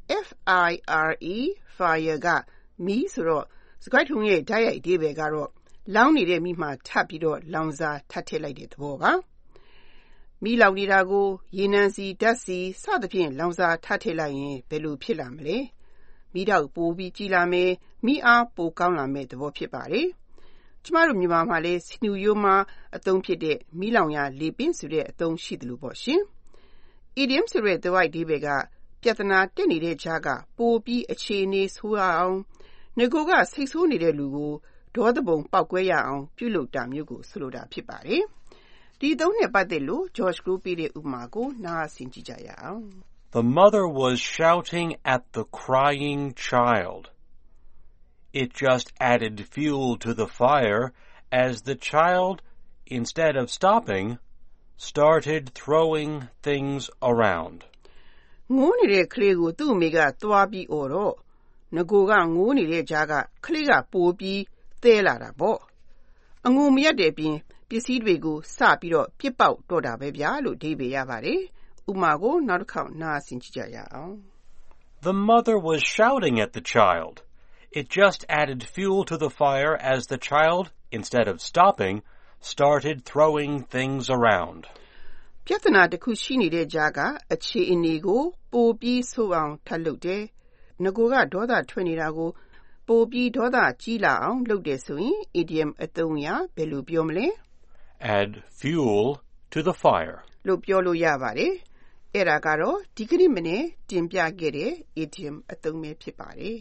fire ကမီးဆိုတော့စကားထုံးရဲ့ဓာတ်ရိုက်အဓိပ္ပာယ်ကတော့လောင်နေတဲ့မီးမှာထပ်ပြီးတော့လောင်စာထပ်ထည့်လိုက်တဲ့သဘောပါ။မီးလောင်နေတာကိုရေနံစီဓာတ်စီစသဖြင့်လောင်စာထပ်ထည့်လိုက်ရင်ဘယ်လိုဖြစ်လာမလဲ။မီးတောက်ပိုပြီးကြီးလာမယ်မီးအားပိုကောင်းလာမယ်သဘောဖြစ်ပါတယ်ကျမတို့မြန်မာမှာလည်းစီနူယိုမှာအသုံးဖြစ်တဲ့မီးလောင်ရာလေပင့်ဆိုတဲ့အသုံးရှိတယ်လို့ပေါ့ရှင် idiom ဆိုတဲ့သွယ်ဝိုက်အဓိပ္ပာယ်ကပြဿနာတက်နေတဲ့ကြားကပိုပြီးအခြေအနေဆိုးအောင်ငကိုကစိတ်ဆိုးနေတဲ့လူကိုဒေါသပုံပောက်ကွဲရအောင်ပြုလုပ်တာမျိုးကိုဆိုလိုတာဖြစ်ပါတယ်ဒီသုံးနဲ့ပတ်သက်လို့ George Group ပေးတဲ့ဥပမာကိုနားဆင်ကြည့်ကြရအောင် The mother was shouting at the crying child. It just added fuel to the fire as the child, instead of stopping, started throwing things around. ငိုးနေတဲ့ကလေးကိုသူ့အမေကသွားပြီးအော်တော့ငကိုကငိုးနေတဲ့ကြားကကလေးကပိုပြီးသဲလာတာပေါ့အငိုမရတဲ့ပြင်ပစ္စည်းတွေကိုစပြီးတော့ပြစ်ပေါက်တော့တာပဲဗျာလို့အဓိပ္ပာယ်ရပါတယ်ဥပမာကိုနောက်တစ်ခေါက်နားဆင်ကြည့်ကြရအောင် The mother was shouting at the child. It just added fuel to the fire as the child, instead of stopping, started throwing things around. ပြဿနာတစ်ခုရှိနေတဲ့ကြားကအခြေအနေကိုပိုပြီးဆိုးအောင်ထပ်လုပ်တယ်ငကိုကဒေါသထွက်နေတာကိုပိုပြီးဒေါသကြီးလာအောင်လုပ်တယ်ဆိုရင် idiom အသုံးအရဘယ်လိုပြောမလဲ Add fuel to the fire. လို့ပြောလို့ရပါတယ်အဲ့ဒါကတော့ဒီကနေ့မနေ့တင်ပြခဲ့တဲ့ idiom အသုံးပဲဖြစ်ပါတယ်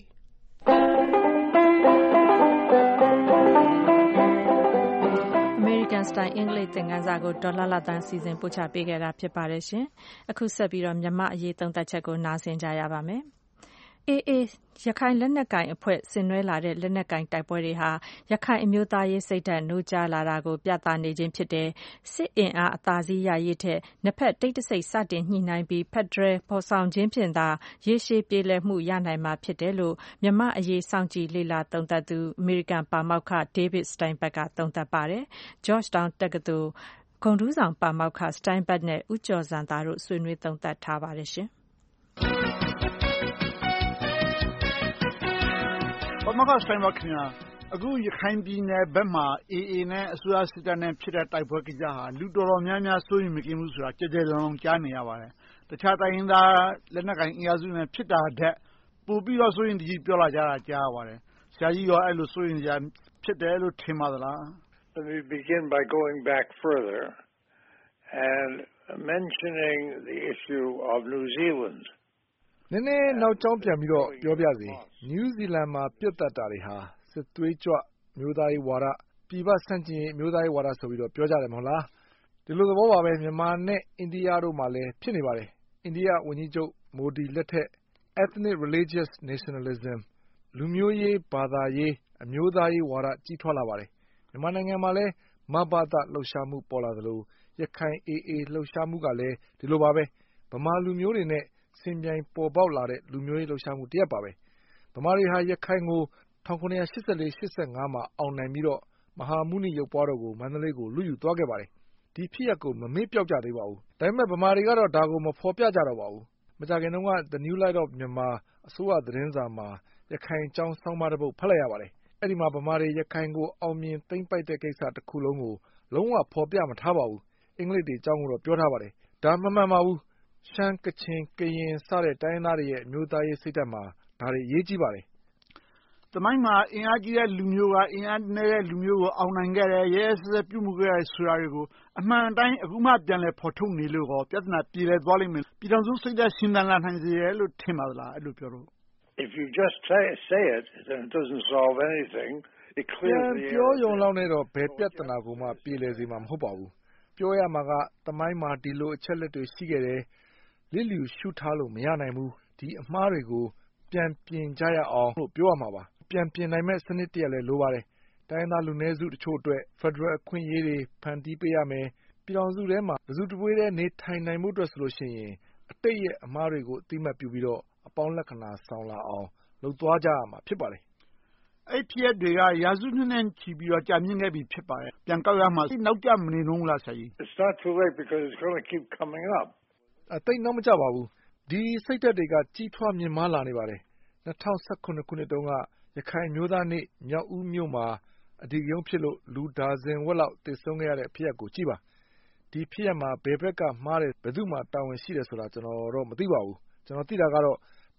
American Style English သင်ခန်းစာကိုဒေါ်လာလာတန်းစီစဉ်ပို့ချပေးခဲ့တာဖြစ်ပါတယ်ရှင်အခုဆက်ပြီးတော့မြန်မာအရေးသုံးသပ်ချက်ကိုနားဆင်ကြရပါမယ်AA ရခိုင်လက်နက်ကိုင်အဖွဲ့ဆင်နွှဲလာတဲ့လက်နက်ကိုင်တိုက်ပွဲတွေဟာရခိုင်အမျိုးသားရေးစိတ်ဓာတ်နှိုးကြားလာတာကိုပြသနေခြင်းဖြစ်တဲ့စစ်အင်အားအသာစီးရရေးထက်နှစ်ဖက်တိတ်တဆိတ်စတင်ညှိနှိုင်းပြီးဖက်ဒရယ်ပေါ်ဆောင်ခြင်းဖြင့်သာရေရှည်ပြေလည်မှုရနိုင်မှာဖြစ်တယ်လို့မြန်မာအရေးစောင့်ကြည့်လေ့လာသုံးသပ်သူအမေရိကန်ပါမောက္ခ David Steinberg ကသုံးသပ်ပါတယ်။ Georgetown တက္ကသိုလ်ဂုဏ်ထူးဆောင်ပါမောက္ခ Steinberg နဲ့ဦးကျော်ဇံသာတို့ဆွေးနွေးသုံးသပ်ထားပါတယ်ရှင်။ဘာမကဆိုင်ပါခင်ဗျာအခုရခိုင်ပြည်နယ်ဘက်မှာ AA နဲ့အစိုးရစစ်တပ်နဲ့ဖြစ်တဲ့တိုက်ပွဲကိစ္စဟာလူတော်တော်များများစိုးရိမ်မကင်းဘူးဆိုတာကြဲကြဲလုံးလုံးကြားနေရပါတယ်တခြားတိုင်းရင်းသားလက်နက်ကိုင်အင်အားစုတွေဖြစ်တာတဲ့ပို့ပြီးတော့စိုးရိမ်တကြီးပြောလာကြတာကြားရပါတယ်ဆရာကြီးရောအဲ့လိုစိုးရိမ်ကြဖြစ်တယ်လို့ထင်ပါသလား Let me begin by going back further and mentioning the issue of New Zealand နည်းနည်းနောက်ကျောင်းပြန်ပြီးတော့ပြောပြစီနယူးဇီလန်မှာပြတ်တက်တာတွေဟာစစ်သွေးကြွမျိုးသားရေးဝါဒပြည်ပဆန့်ကျင်မျိုးသားရေးဝါဒဆိုပြီးတော့ပြောကြတယ်မဟုတ်လားဒီလိုသဘောပါပဲမြန်မာနဲ့အိန္ဒိယတို့မှာလည်းဖြစ်နေပါတယ်အိန္ဒိယဝန်ကြီးချုပ်မိုဒီလက်ထက် ethnic religious nationalism လူမျိုးရေးဘာသာရေးအမျိုးသားရေးဝါဒကြီးထွားလာပါတယ်မြန်မာနိုင်ငံမှာလည်းမဘာသာလှုပ်ရှားမှုပေါ်လာသလိုရခိုင် AA လှုပ်ရှားမှုကလည်းဒီလိုပါပဲဗမာလူမျိုးတွေနဲ့စင်ပြိုင်ပေါ်ပေါက်လာတဲ့လူမျိုးရေးလှုပ်ရှားမှုတစ်ရပ်ပါပဲဗမာတွေဟာရခိုင်ကို1984-85မှာအောင်နိုင်ပြီးတော့မဟာမုနိရုပ်ပွားတော်ကိုမန္တလေးကိုလူယူသွားခဲ့ပါတယ်ဒီဖြစ်ရပ်ကိုမမေ့ပျောက်ကြသေးပါဘူးဒါပေမဲ့ဗမာတွေကတော့ဒါကိုမဖော်ပြကြတော့ပါဘူးမကြခင်တုန်းက The New Light of Myanmar အစိုးရသတင်းစာမှာရခိုင်အကြောင်းဆောင်းပါးတစ်ပုဒ်ဖတ်လိုက်ရပါတယ်အဲ့ဒီမှာဗမာတွေရခိုင်ကိုအောင်မြင်သိမ်းပိုက်တဲ့ကိစ္စတစ်ခုလုံးကိုလုံးဝဖော်ပြမထားပါဘူးအင်္ဂလိပ်တွေအကြောင်းကိုတော့ပြောထားပါတယ်ဒါမှန်ပါဘူးရှမ်းကချင်ကရင်စတဲ့တိုင်းသားတွေရဲ့အမျိုးသားရေးစိတ်ဓာတ်မှာဒါတွေအရေးကြီးပါတယ်သမိုင်းမှာအင်အားကြီးတဲ့လူမျိုးကအင်အားနည်းတဲ့လူမျိုးကိုအောင်နိုင်ခဲ့တယ်ရဲရဲစက်စက်ပြုမှုခဲ့တယ်ဆိုတာတွေကိုအမှန်အတိုင်းအခုမှပြန်လည်ဖော်ထုတ်နေလို့ပြဿနာပြေလည်သွားလိမ့်မယ်ပြည်ထောင်စုစိတ်ဓာတ်ရှင်သန်လာနိုင်စေတယ်လို့ထင်ပါသလားအဲ့လိုပြောလို့ If you just say it then it doesn't solve anything it clears the air ပြောရုံလောက်နဲ့တော့ဘယ်ပြဿနာကိုမှပြေလည်စေမှာမဟုတ်ပါဘူးပြောရမှာကသမိုင်းမှာဒီလိုအချက်လက်တွေရှိခဲ့တယ်လစ်လျူရှုထားလို့မရနိုင်ဘူးဒီအမှားတွေကိုပြန်ပြင်ကြရအောင်လို့ပြောရမှာပါပြန်ပြင်နိုင်မဲ့စနစ်တရက်လည်းလိုပါတယ်တိုင်းသားလူနည်းစုတချို့အတွက်ဖက်ဒရယ်အခွင့်အရေးတွေဖန်တီးပေးရမယ်ပြည်ထောင်စုထဲမှာတစုတပွေးထဲနေထိုင်နိုင်မှုအတွက်ဆိုလို့ရှိရင်အတိတ်ရဲ့အမှားတွေကိုအသိမှတ်ပြုပြီးတော့အပေါင်းလက္ခဏာဆောင်လာအောင်လုပ်သွားကြရမှာဖြစ်ပါတယ်အဲ့ဖြစ်ရတွေကရာစုနှစ်နဲ့ချီပြီးတော့ကြာမြင့်ခဲ့ပြီဖြစ်ပါတယ်ပြန်ကောက်ရမှာနောက်ကျမနေတော့ဘူးလားဆရာကြီး It's not too late because it's going to keep coming up တိတ်နောက်မကြပါဘူးဒီစိတ်ဓာတ်တွေကကြီးထွားမြင့်မားလာနေပါတယ်2019ခုနှစ်တုန်းကရခိုင်မျိုးသားနေ့မြောက်ဦးမြို့မှာအဓိကရုဏ်းဖြစ်လို့လူဒါဇင်ဝက်လောက်သေဆုံးခဲ့ရတဲ့ဖြစ်ရပ်ကိုကြည့်ပါဒီဖြစ်ရပ်မှာဘယ်ဘက်ကမှားတယ်ဘယ်သူမှတာဝန်ရှိတယ်ဆိုတာကျွန်တော်တော့မသိပါဘူးကျွန်တော်သိတာကတော့ဗ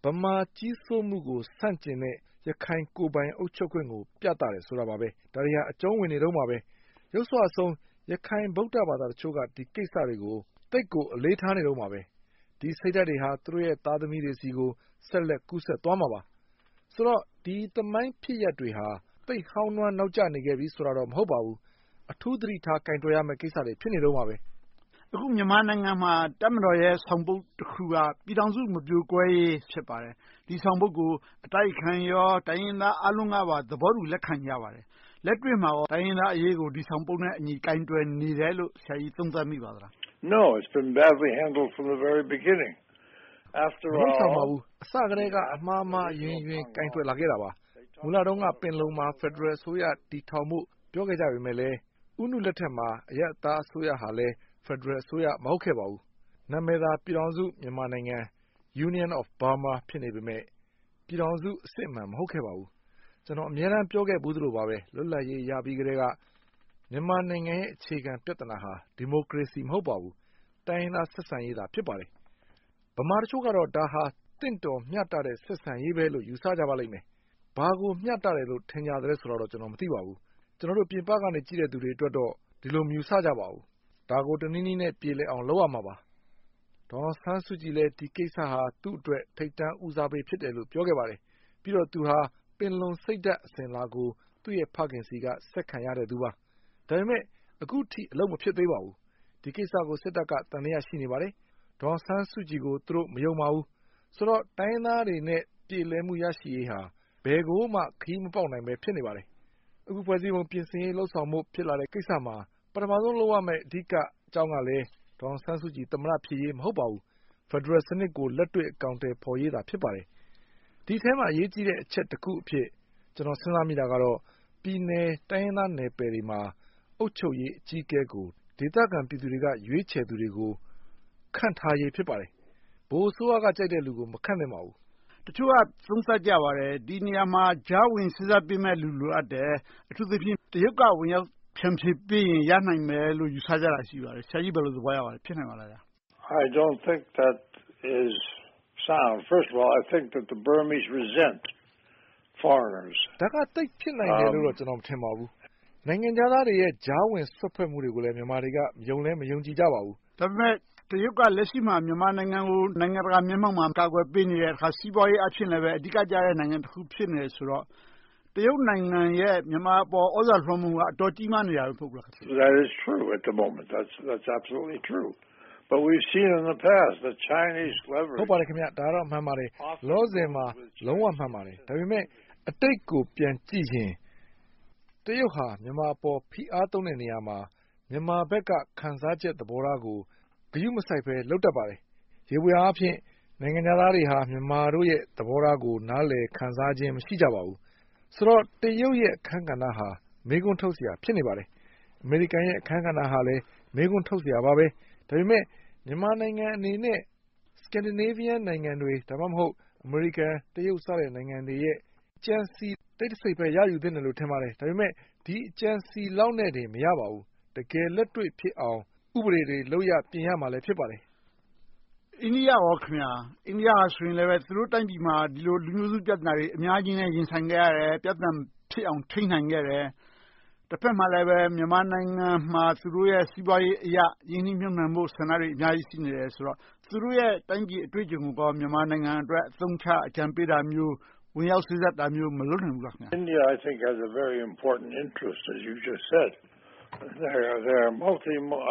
ဗမာကြီးစိုးမှုကိုဆန့်ကျင်တဲ့ရခိုင်ကိုယ်ပိုင်အုပ်ချုပ်ခွင့်ကိုပြသတယ်ဆိုတာပါပဲ။ဒါတွေဟာအကျုံးဝင်နေတော့မှာပဲ။ရုပ်စွအဆုံးရခိုင်ဗုဒ္ဓဘာသာတချို့ကဒီကိစ္စတွေကိုသိပ်ကိုအလေးထားနေတော့မှာပဲ။ဒီစိတ်ဓာတ်တွေဟာသူတို့ရဲ့သားသမီးတွေစီကိုဆက်လက်ကူးဆက်သွားမှာပါ။ဆိုတော့ဒီသမိုင်းဖြစ်ရပ်တွေဟာသိပ်ဟောင်းနွမ်းနောက်ကျနေခဲ့ပြီဆိုတာတော့မဟုတ်ပါဘူး။အထူးသတိထားကိုင်တွယ်ရမယ့်ကိစ္စတွေဖြစ်နေတော့မှာပဲ။အခုမြန်မာနိုင်ငံမှာတပ်မတော်ရဲ့ဆောင်ပုဒ်တစ်ခုကပြည်ထောင်စုမပြိုကွဲရေးဖြစ်ပါတယ်။ဒီဆောင်ပုဒ်ကိုအတိုက်အခံရောတိုင်းရင်းသားအားလုံးကပါသဘောတူလက်ခံကြပါတယ်။လက်တွေ့မှာတိုင်းရင်းသားအရေးကိုဒီဆောင်ပုဒ်နဲ့အညီကိုင်တွယ်နေတယ်လို့ဆရာကြီးသုံးသပ်မိပါသလား။ No, it's been badly handled from the very beginning. After all, အစကတည်းကအမှားယွင်းကိုင်တွယ်လာခဲ့တာပါ။မူလတုန်းကပင်လုံမှာဖက်ဒရယ်အစိုးရတည်ထောင်ဖို့ပြောခဲ့ကြပေမဲ့လည်းဦးနုလက်ထက်မှာအရပ်သားအစိုးရဟာလည်းဖက်ဒရယ်အစိုးရမဟုတ်ခဲ့ပါဘူး။နာမည်သာပြည်ထောင်စုမြန်မာနိုင်ငံ Union of Burma ဖြစ်နေပေမဲ့ပြည်ထောင်စုအစစ်အမှန်မဟုတ်ခဲ့ပါဘူး။ကျွန်တော်အမြဲတမ်းပြောခဲ့ဘူးသလိုပါပဲလွတ်လပ်ရေးရပြီးကတည်းကမြန်မာနိုင်ငံရဲ့အခြေခံပြဿနာဟာဒီမိုကရေစီမဟုတ်ပါဘူး။တိုင်းရင်းသားဆက်ဆံရေးသာဖြစ်ပါတယ်။ဗမာတချို့ကတော့ဒါဟာတင့်တော်မျှတတဲ့ဆက်ဆံရေးပဲလို့ယူဆကြပါလိမ့်မယ်။ဘာကိုမျှတတယ်လို့ထင်ကြတယ်ဆိုတော့ကျွန်တော်မသိပါဘူး။ကျွန်တော်တို့ပြင်ပကနေကြည့်တဲ့သူတွေအတွက်တော့ဒီလိုမယူဆကြပါဘူး။ဒါကိုတနည်းနည်းနဲ့ပြေလည်အောင်လုပ်ရမှာပါ။ဒေါ်ဆန်းစုကြည်လည်းဒီကိစ္စဟာသူ့အတွက်ထိပ်တန်းဦးစားပေးဖြစ်တယ်လို့ပြောခဲ့ပါတယ်။ပြီးတော့သူဟာပင်လုံစိတ်ဓာတ်အစဉ်အလာကိုသူ့ရဲ့ဖခင်စီကဆက်ခံရတဲ့သူပါ။ဒါပေမဲ့အခုထိအလုပ်မဖြစ်သေးပါဘူး။ဒီကိစ္စကိုစစ်တပ်ကတန်တရားရှိနေပါတယ်။ဒေါ်ဆန်းစုကြည်ကိုသူတို့မယုံပါဘူး။ဆိုတော့တိုင်းသားတွေနဲ့ပြေလည်မှုရရှိရေးဟာဘယ်ကိုမှခရီးမပေါက်နိုင်ပဲဖြစ်နေပါတယ်။အခုဖွဲ့စည်းပုံပြင်ဆင်ရေးလှုပ်ဆောင်မှုဖြစ်လာတဲ့ကိစ္စမှာပထမဆုံးလုပ်ရမယ့်အဓိကအကြောင်းကလည်းဒေါ်ဆန်းစုကြည်သမ္မတဖြစ်ရေးမဟုတ်ပါဘူး။ဖက်ဒရယ်စနစ်ကိုလက်တွေ့အကောင်အထည်ဖော်ရေးသာဖြစ်ပါတယ်။ဒီထဲမှာအရေးကြီးတဲ့အချက်တစ်ခုအဖြစ်ကျွန်တော်စဉ်းစားမိတာကတော့ပြည်နယ်တိုင်းရင်းသားနယ်ပယ်တွေမှာအုပ်ချုပ်ရေးအကြီးအကဲကိုဒေသခံပြည်သူတွေကရွေးချယ်သူတွေကိုခန့်ထားရေးဖြစ်ပါတယ်။ဗဟိုအစိုးရကကြိုက်တဲ့လူကိုမခန့်သင့်ပါဘူး။တချို့ကသုံးသပ်ကြပါတယ်ဒီနေရာမှာကြားဝင်စဉ်းစားပေးမဲ့လူလိုအပ်တယ်အထူးသဖြင့်တရုတ်ကဝင်ရောက်ဖြန့်ဖြေပေးရင်ရနိုင်မယ်လို့ယူဆကြတာရှိပါတယ်ဆရာကြီးဘယ်လိုသဘောရပါလဲဖြစ်နိုင်ပါလား I don't think that is sound. First of all, I think that the Burmese resent foreigners. ဒါကတိတ်ဖြစ်နိုင်တယ်လို့တော့ကျွန်တော်မထင်ပါဘူး။နိုင်ငံသားတွေရဲ့ကြားဝင်ဆွတ်ဖက်မှုတွေကိုလည်းမြန်မာတွေကယုံကြည်ကြပါဘူး။ဒါပေမဲ့တရုတ်ကလက်ရှိမှာမြန်မာနိုင်ငံကိုနိုင်ငံတကာမျက်မှောက်မှာကာကွယ်ပေးနေတဲ့အခါစီးပွားရေးအဖြစ်လည်းပဲအဓိကကျတဲ့နိုင်ငံတစ်ခုဖြစ်နေဆိုတော့တရုတ်နိုင်ငံရဲ့မြန်မာပေါ်ဩဇာလွှမ်းမိုးမှုကအတော်ကြီးမားနေတာလို့ဟုတ်လား That is true at the moment. That's absolutely true. But we've seen in the past the Chinese leverage. ဟုတ်ပါတယ်ခင်ဗျာဒါတော့မှန်ပါတယ်။လောဆယ်မှာလုံးဝမှန်ပါတယ်။ဒါပေမဲ့အတိတ်ကိုပြန်ကြည့်ရင်တရုတ်ဟာမြန်မာပေါ်ဖိအားသုံးတဲ့နေရာမှာမြန်မာဘက်ကခံစားချက်သဘောထားကိုဂရုမစိုက်ပဲလုပ်တတ်ပါတယ်။ရေပွေအားဖြင့်နိုင်ငံသားတွေဟာမြန်မာတို့ရဲ့သဘောထားကိုနားလည်ခံစားခြင်းမရှိကြပါဘူး။ဆိုတော့တရုတ်ရဲ့အခန်းကဏ္ဍဟာမေးခွန်းထုတ်စရာဖြစ်နေပါတယ်။အမေရိကန်ရဲ့အခန်းကဏ္ဍဟာလည်းမေးခွန်းထုတ်စရာပါပဲ။ဒါပေမဲ့မြန်မာနိုင်ငံအနေနဲ့ Scandinavian နိုင်ငံတွေဒါမှမဟုတ်အမေရိကန်တရုတ်စတဲ့နိုင်ငံတွေရဲ့ကြံစီတိတ်တဆိတ်ပဲရယူသင့်တယ်လို့ထင်ပါတယ်။ဒါပေမဲ့ဒီကြံစီလောက်နဲ့တည်းမရပါဘူး။တကယ်လက်တွေ့ဖြစ်အောင်ဥပဒေတွေလုပ်ရပြင်ရမှာလည်းဖြစ်ပါတယ်။အိန္ဒိယရောခင်ဗျာအိန္ဒိယဆိုရင်လည်းပဲသူတို့တိုင်းပြည်မှာဒီလိုလူမျိုးစုပြဿနာတွေအများကြီးနဲ့ရင်ဆိုင်ခဲ့ရတယ်ပြဿနာဖြစ်အောင်ထိန်းနိုင်ခဲ့တယ်။တစ်ဖက်မှာလည်းပဲမြန်မာနိုင်ငံမှာသူတို့ရဲ့စီးပွားရေးအရာရင်းနှီးမြှုပ်နှံမှုဆန္ဒတွေအများကြီးရှိနေတယ်ဆိုတော့သူတို့ရဲ့တိုင်းပြည်အတွေ့အကြုံကိုမြန်မာနိုင်ငံအတွက်အသုံးချအကြံပေးတာမျိုးဝင်ရောက်စည်းစပ်တာမျိုးမလုပ်နိုင်ဘူးလားခင်ဗျာ India I think has a very important interest as you just said. There are multi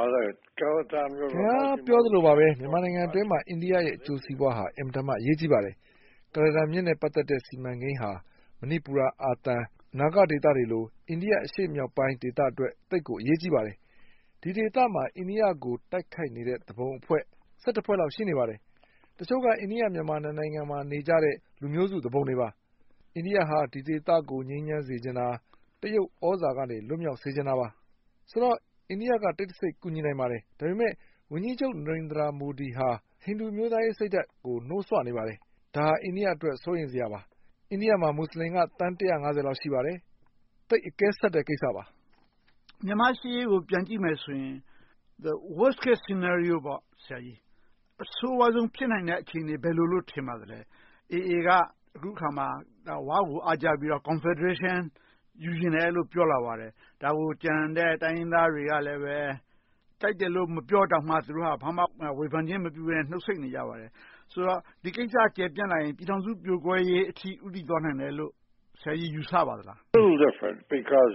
ပြောသလိုပါပဲမြန်မာနိုင်ငံအတွင်းမှာအိန္ဒိယရဲ့အကျိုးစီးပွားဟာအင်မတန်မှအရေးကြီးပါတယ်။ကရဒါမြစ်နဲ့ပတ်သက်တဲ့စီမံကိန်းဟာမဏိပူရအာသံနာဂဒေသတွေလိုအိန္ဒိယအရှေ့မြောက်ပိုင်းဒေသအတွက်သိပ်ကိုအရေးကြီးပါတယ်။ဒီဒေသမှာအိန္ဒိယကိုတိုက်ခိုက်နေတဲ့သဘုံအဖွဲ့17ဖွဲ့လောက်ရှိနေပါတယ်။တချို့ကအိန္ဒိယမြန်မာနိုင်ငံမှာနေကြတဲ့လူမျိုးစုသဘုံတွေပါ။အိန္ဒိယဟာဒီဒေသကိုငြိမ်းချမ်းစေချင်တာတရုတ်ဩဇာကနေလွတ်မြောက်စေချင်တာပါ။ဆိုတော့အိန္ဒိယကတိတ်တဆိတ်ကူညီနိုင်ပါတယ်။ဒါပေမဲ့ဝန်ကြီးချုပ်နရိန္ဒရာမိုဒီဟာဟိန္ဒူမျိုးသားရေးစိတ်ဓာတ်ကိုနှိုးဆွနေပါတယ်။ဒါအိန္ဒိယအတွက်စိုးရိမ်စရာပါ။အိန္ဒိယမှာမွတ်စလင်ကသန်း150လောက်ရှိပါတယ်။သိပ်အကဲဆက်တဲ့ကိစ္စပါ။မြန်မာရှေ့ရေးကိုပြန်ကြည့်မယ်ဆိုရင် the worst case scenario ပေါ့ဆရာကြီးအဆိုးဝါးဆုံးဖြစ်နိုင်တဲ့အခြေအနေဘယ်လိုလို့ထင်ပါသလဲ AA ကအခုခါမှာဝါကိုအားကြပြီးတော့ Confederation ယူချင်တယ်လို့ပြောလာပါတယ်။ဒါကိုကြံတဲ့တိုင်းရင်းသားတွေကလည်းပဲကြိုက်တယ်လို့မပြောတောင်မှသူတို့ကဘာမှဝေဖန်ခြင်းမပြုဘဲနှုတ်ဆိတ်နေကြပါတယ်။ဆိုတော့ဒီကိစ္စကျယ်ပြန့်လာရင်ပြည်ထောင်စုပြိုကွဲရေးအထိဥတည်သွားနိုင်တယ်လို့ဆရာကြီးယူဆပါသလား။ A little different because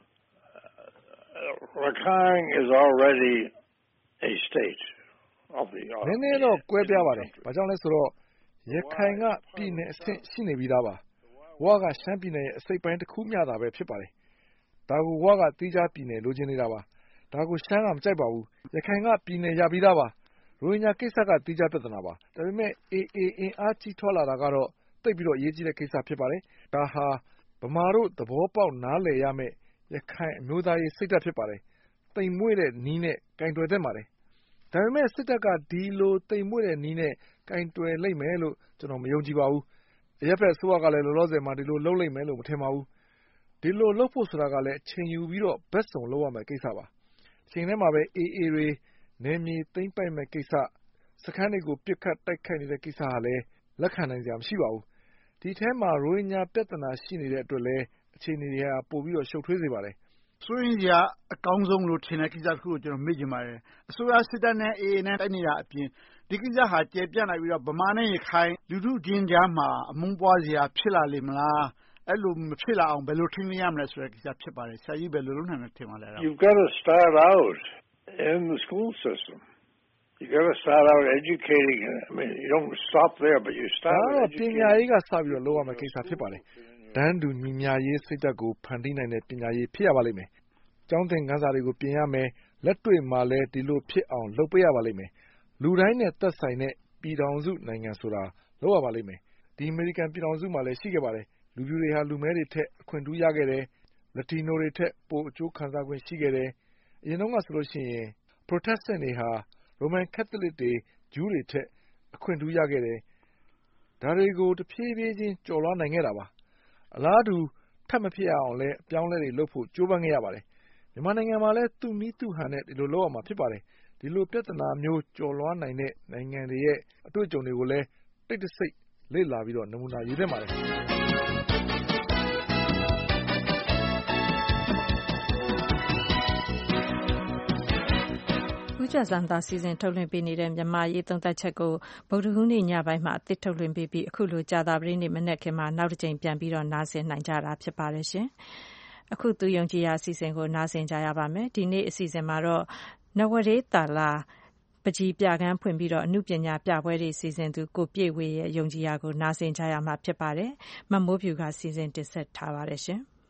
Rakhine is already a state of the နည်းနည်းတော့ကွဲပြားပါတယ်။ဘာကြောင့်လဲဆိုတော့ရခိုင်ကပြည်နယ်အဆင့်ရှိနေပြီးသားပါ။ဝကရှမ်းပြည်နယ်ရဲ့အစိတ်ပိုင်းတစ်ခုမျှတာပဲဖြစ်ပါတယ်။ဒါကိုဝကတီးခြားပြည်နယ်လိုချင်နေတာပါ။ဒါကိုရှမ်းကမကြိုက်ပါဘူး။ရခိုင်ကပြည်နယ်ရပြီးသားပါ။ရိုဟင်ဂျာကိစ္စကတီးခြားပြဿနာပါ။ဒါပေမဲ့ AA အင်အားကြီးထွားလာတာကတော့သိပ်ပြီးတော့အရေးကြီးတဲ့ကိစ္စဖြစ်ပါတယ်။ဒါဟာဗမာတို့သဘောပေါက်နားလည်ရမယ့်ရခိုင်အမျိုးသားရေးစိတ်ဓာတ်ဖြစ်ပါတယ်။သိမ်မွေ့တဲ့နည်းနဲ့ကင်တွယ်သင့်ပါတယ်။ဒါပေမဲ့စစ်တပ်ကဒီလိုသိမ်မွေ့တဲ့နည်းနဲ့ကင်တွယ်လိမ့်မယ်လို့ကျွန်တော်မယုံကြည်ပါဘူး။အရပ်ဘက်အစိုးရကလည်းလောလောဆယ်မှာဒီလိုလုပ်လိမ့်မယ်လို့မထင်ပါဘူး။ဒီလိုလုပ်ဖို့ဆိုတာကလည်းအချိန်ယူပြီးတော့ဘက်စုံလုပ်ရမယ့်ကိစ္စပါ။အချိန်ထဲမှာပဲ AA တွေနယ်မြေသိမ်းပိုက်မဲ့ကိစ္စစခန်းတွေကိုပြစ်ခတ်တိုက်ခိုက်နေတဲ့ကိစ္စဟာလည်းလက်ခံနိုင်စရာမရှိပါဘူး။ဒီထဲမှာရိုဟင်ဂျာပြဿနာရှိနေတဲ့အတွက်လည်းအခြေအနေတွေကပိုပြီးတော့ရှုပ်ထွေးစေပါတယ်။စိုးရင်စရာအကောင်းဆုံးလို့ထင်တဲ့ကိစ္စတစ်ခုကိုကျွန်တော်မေ့ချင်ပါတယ်။အစိုးရစစ်တပ်နဲ့ AA နဲ့တိုက်နေတာအပြင်ဒီကိစ္စဟာကျယ်ပြန့်လာပြီးတော့ဗမာနဲ့ရခိုင်လူထုချင်းကြားမှာအမုန်းပွားစရာဖြစ်လာလေမလား။အဲ့လိုမဖြစ်လာအောင်ဘယ်လိုထိန်းသိမ်းရမလဲဆိုတဲ့ကိစ္စဖြစ်ပါတယ်။ဆရာကြီးဘယ်လိုလုပ်နိုင်လဲထင်ပါလဲ။ You've got to start out in the school system. You got to start out educating. I mean, you don't stop there, but you start with educating. ပညာရေးကစပြီးတော့လုပ်ရမယ့်ကိစ္စဖြစ်ပါတယ်။တန်းတူညီမျှရေးစိတ်ဓာတ်ကိုဖန်တီးနိုင်တဲ့ပညာရေးဖြစ်ရပါလိမ့်မယ်။ကျောင်းသင်ခန်းစာတွေကိုပြင်ရမယ်။လက်တွေ့မှာလည်းဒီလိုဖြစ်အောင်လုပ်ပေးရပါလိမ့်မယ်။လူတိုင်းနဲ့သက်ဆိုင်တဲ့ပြည်ထောင်စုနိုင်ငံဆိုတာလုပ်ရပါလိမ့်မယ်။ဒီအမေရိကန်ပြည်ထောင်စုမှာလည်းရှိခဲ့ပါတယ်။လူဖြူတွေဟာလူမည်းတွေထက်အခွင့်ထူးရခဲ့တယ်။လက်တီနိုတွေထက်ပိုအကျိုးခံစားခွင့်ရှိခဲ့တယ်။အရင်တုန်းကဆိုလို့ရှိရင် Protestant တွေဟာရိုမန်ကက်သလစ်တွေဂျူးတွေထက်အခွင့်ထူးရခဲ့တယ်။ဒါတွေကိုတဖြည်းဖြည်းချင်းကျော်လွှားနိုင်ခဲ့တာပါ။အလားတူထပ်မဖြစ်အောင်လည်းအပြောင်းအလဲတွေလုပ်ဖို့ကြိုးပမ်းခဲ့ရပါတယ်။မြန်မာနိုင်ငံမှာလည်းသူ့နည်းသူ့ဟန်နဲ့ဒီလိုလုပ်ရမှာဖြစ်ပါတယ်။ဒီလိုပြဿနာမျိုးကျော်လွှားနိုင်တဲ့နိုင်ငံတွေရဲ့အတွေ့အကြုံတွေကိုလည်းတိတ်တဆိတ်လေ့လာပြီးတော့နမူနာယူသင့်ပါတယ်။ဦးကျော်ဇံသာစီစဉ်ထုတ်လွှင့်ပေးနေတဲ့မြန်မာရေးသုံးသပ်ချက်ကိုဗုဒ္ဓဟူးနေ့ညပိုင်းမှာအသစ်ထုတ်လွှင့်ပေးပြီးအခုလိုကြာသပတေးနေ့မနက်ခင်းမှာနောက်တစ်ကြိမ်ပြန်ပြီးတော့နားဆင်နိုင်ကြတာဖြစ်ပါတယ်ရှင်။အခုသူယုံကြည်ရာအစီအစဉ်ကိုနားဆင်ကြရပါမယ်။ဒီနေ့အစီအစဉ်မှာတော့နဝရေတာလာပကြီးပြကန်းဖွင့်ပြီးတော့အမှုပညာပြပွဲတွေစီစဉ်သူကိုပြည့်ဝေရဲ့ယုံကြည်ရာကိုနားဆင်ကြရမှာဖြစ်ပါတယ်။မမိုးဖြူကစီစဉ်တင်ဆက်ထားပါတယ်ရှင်။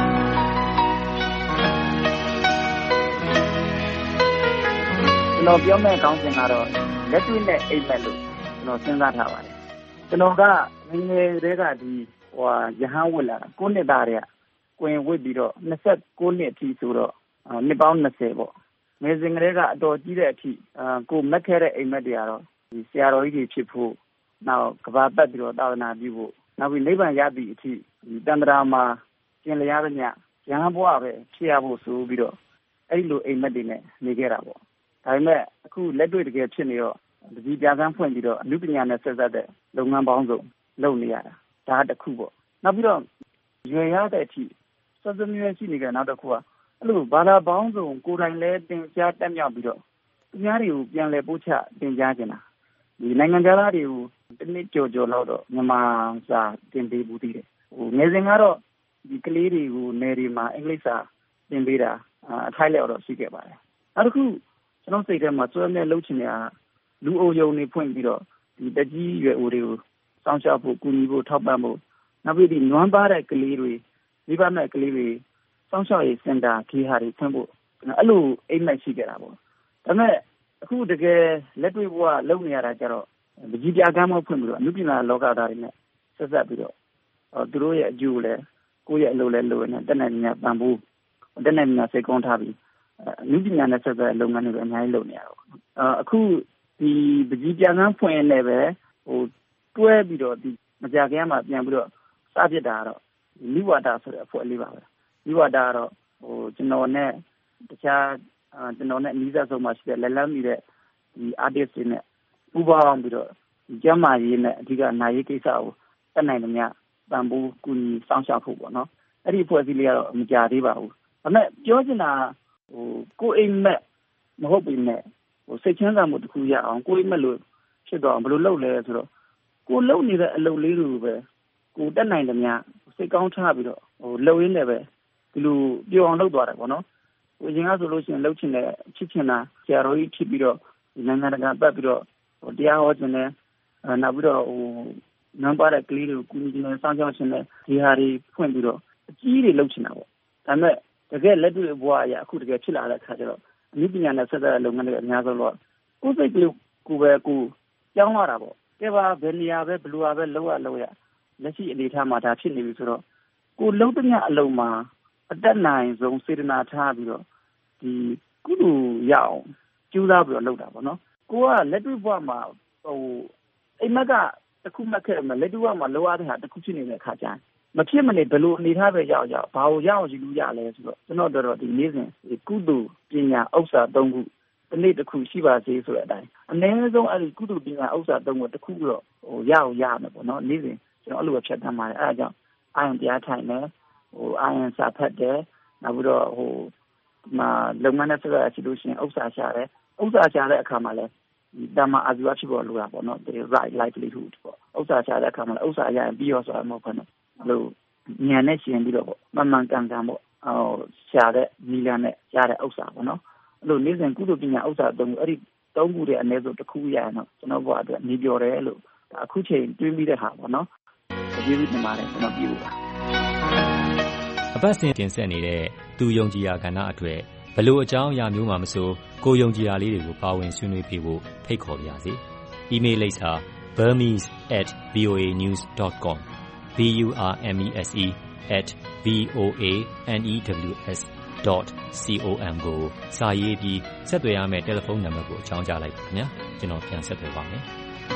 ကျွန်တော်ပြောမယ့်ကောင်းစဉ်ကတော့လက်တွေ့နဲ့အိမ်မက်လို့ကျွန်တော်စဉ်းစားထားပါတယ်ကျွန်တော်ကငယ်ငယ်တည်းကဒီရဟန်းဝတ်လာ9နှစ်သားတည်းကကိုရင်ဝတ်ပြီးတော့29နှစ်အထိဆိုတော့နှစ်ပေါင်း20ပေါ့ငယ်စဉ်ကလေးကအတော်ကြီးတဲ့အထိကိုမက်ခဲ့တဲ့အိမ်မက်တွေကတော့ဒီဆရာတော်ကြီးတွေဖြစ်ဖို့နောက်ကဘာပတ်ပြီးတော့သာသနာပြုဖို့နောက်ပြီးနိဗ္ဗာန်ရသည့်အထိဒီတန္တရာမှာကျင်လျားသမျှရဟန်းဘဝပဲဖြစ်ရဖို့ဆိုပြီးတော့အဲ့လိုအိမ်မက်တွေနဲ့နေခဲ့တာပေါ့ဒါပေမဲ့အခုလက်တွေ့တကယ်ဖြစ်နေတော့ဒီပြကန်းဖွင့်ပြီးတော့အမှုပညာနဲ့ဆက်စပ်တဲ့လုပ်ငန်းပေါင်းစုံလုပ်နေရတာဒါတစ်ခုပေါ့နောက်ပြီးတော့ရွယ်ရတဲ့အထိစောစောမျိုးရှိနေကြနောက်တစ်ခုကအဲ့လိုဘာသာပေါင်းစုံကိုယ်တိုင်လဲတင်ကြားတက်မြောက်ပြီးတော့သူများတွေကိုပြန်လဲပို့ချတင်ကြားကြတာဒီနိုင်ငံသားတွေကိုတစ်နှစ်ကြော်လောက်တော့မြန်မာစာတင်ပေးဘူးတည်တယ်ငယ်စဉ်ကတော့ဒီကလေးတွေကိုနယ်တွေမှာအင်္ဂလိပ်စာသင်ပေးတာအထိုက်လျောက်တော့ရှိခဲ့ပါတယ်နောက်တစ်ခုကျွန်တော်စိတ်ထဲမှာစွဲမြဲလှုပ်ချင်နေတာလူအုပ်ယုံနေဖွင့်ပြီးတော့ဒီတကြီးရွယ်အိုတွေကိုစောင့်ရှောက်ဖို့ကူညီဖို့ထောက်ပံ့ဖို့နောက်ပြီးဒီနွမ်းပါတဲ့ကလေးတွေမိဘမဲ့ကလေးတွေစောင့်ရှောက်ရေးစင်တာခေဟာတွေဖွင့်ဖို့အဲ့လိုအိမ်မက်ရှိခဲ့တာပေါ့ဒါပေမဲ့အခုတကယ်လက်တွေ့ဘဝလုပ်နေရတာကြတော့ပကြီးပြကမ်းမဖွင့်ပြီးတော့အမှုပညာလောကသားတွေနဲ့ဆက်ဆက်ပြီးတော့သူတို့ရဲ့အကျိုးလည်းကိုယ့်ရဲ့အလုပ်လည်းလုပ်နေတက်နိုင်နေပံ့ပိုးတက်နိုင်နေစိတ်ကောင်းထားပြီးအမှုပညာနဲ့ဆက်ဆက်လုပ်ငန်းတွေအများကြီးလုပ်နေရတော့အခုဒီပကြီးပြကမ်းဖွင့်နေပဲတွဲပြီးတော့ဒီမကြခင်မှာပြန်ပြီးတော့စဖြစ်တာကတော့မိဝါဒဆိုတဲ့အဖွဲ့လေးပါပဲမိဝါဒကတော့ကျွန်တော်နဲ့တခြားကျွန်တော်နဲ့အနည်းဆုံးမှရှိတဲ့လက်လန်းမိတဲ့ဒီ artist တွေနဲ့ပူးပေါင်းပြီးတော့ကျန်းမာရေးနဲ့အဓိကနာရေးကိစ္စကိုတက်နိုင်တယ်များပံ့ပိုးကူညီဆောင်ရှောက်ဖို့ပေါ့နော်အဲ့ဒီဖွဲ့စည်းလေးကတော့မကြသေးပါဘူးဒါပေမဲ့ပြောချင်တာကိုအိမ်မက်မဟုတ်ပေမဲ့စိတ်ချမ်းသာမှုတစ်ခုရအောင်ကိုအိမ်မက်လို့ဖြစ်တော့ဘယ်လိုလုပ်လဲဆိုတော့ကိုလှုပ်နေတဲ့အလုပ်လေးတွေကိုပဲကိုတက်နိုင်တယ်များစိတ်ကောင်းထားပြီးတော့လှုပ်ရင်းနဲ့ပဲဒီလိုပြောအောင်လုပ်သွားတယ်ပေါ့နော်အရင်ကဆိုလို့ရှိရင်လှုပ်ချင်တဲ့ချစ်ချင်တာဆရာတော်ကြီးဖြစ်ပြီးတော့နိုင်ငံတကာပတ်ပြီးတော့တရားဟောခြင်းနဲ့နောက်ပြီးတော့နံပါတ်ကလေးတွေကိုကူညီနေစောင့်ရှောက်ခြင်းနဲ့ဒီဟာတွေဖွင့်ပြီးတော့အကြီးတွေလှုပ်ချင်တာပေါ့ဒါပေမဲ့တကယ်လက်တွေ့ဘဝအရာအခုတကယ်ဖြစ်လာတဲ့အခါကျတော့အနည်းပညာနဲ့ဆက်စပ်တဲ့လုပ်ငန်းတွေအများဆုံးတော့ကိုယ်စိတ်ကလေးကိုပဲကိုကြောင်းလာတာပေါ့ကဲပါဘယ်နေရာပဲဘလူဟာပဲလောက်ရလက်ရှိအနေထားမှာဒါဖြစ်နေပြီဆိုတော့ကိုလုံးတညအလုံးမှာအတက်နိုင်ဆုံးစေတနာထားပြီးတော့ဒီကုသိုလ်ရအောင်ကြိုးစားပြီးတော့လုပ်တာပေါ့နော်ကိုကလက်တွေ့ဘဝမှာအိမ်မက်ကတစ်ခုမှတ်ခဲ့မှလက်တွေ့ဘဝမှာလောရတဲ့ဟာတစ်ခုဖြစ်နေတဲ့အခါကျရင်မဖြစ်မနေဘယ်လိုအနေထားပဲရောက်ဘာကိုရအောင်ယူလို့ရလဲဆိုတော့ကျွန်တော်တို့ဒီနေ့စဉ်ကုသိုလ်ပညာဥစ္စာ၃ခုဒီနေ့တစ်ခုရှိပါစေဆိုတဲ့အတိုင်းအနည်းဆုံးအဲ့ဒီကုသိုလ်ပညာဥစ္စာ၃ခုတစ်ခုတော့ရအောင်ရမယ်ပေါ့နော်နေ့စဉ်ကျွန်တော်အဲ့လိုပဲဖြတ်သန်းပါတယ်အဲ့ဒါကြောင့်အာရုံတရားထိုင်တယ်အာရုံစာဖတ်တယ်နောက်ပြီးတော့လုပ်ငန်းနဲ့ဆက်ရရှိလို့ရှိရင်ဥစ္စာရှာတယ်ဥစ္စာရှာတဲ့အခါမှာလည်းဓမ္မအာဇီဝဖြစ်ပေါ်လို့ရပါတော့ the right livelihood ပေါ့ဥစ္စာရှာတဲ့အခါမှာလည်းဥစ္စာရရင်ပြီးရောဆိုတာမဟုတ်ဘူးနော်အဲ့လိုဉာဏ်နဲ့ရှင်ပြီးတော့ပေါ့မှန်ကန်ပေါ့ရှာတဲ့နီလန်းနဲ့ရတဲ့ဥစ္စာပေါ့နော်အဲ့လိုနေ့စဉ်ကုသိုလ်ပညာဥစ္စာ၃ခုအဲ့ဒီ၃ခုတည်းအနည်းဆုံးတစ်ခုရရင်တော့ကျွန်တော်ဘဝအတွက်နေပြောတယ်လို့အခုချိန်တွင်းပြီးတဲ့ဟာပေါ့နော်ဒီလိုနေမှာလည်းကျွန်တော်ပြောပါအပတ်စဉ်တင်ဆက်နေတဲ့သူယုံကြည်ရာကဏ္ဍအတွက်ဘလို့အကြောင်းအရာမျိုးမှမဆိုကိုယုံကြည်ရာလေးတွေကိုပါဝင်ဆွေးနွေးပေးဖို့ဖိတ်ခေါ်ပါရစေ။ email လိပ်စာ burmese@voanews.com burmese@voanews.com ကိုစာရေးပြီးဆက်သွယ်ရမယ့်တယ်လီဖုန်းနံပါတ်ကိုအကြောင်းကြားလိုက်ပါခင်ဗျာကျွန်တော်ပြန်ဆက်သွယ်ပါမယ်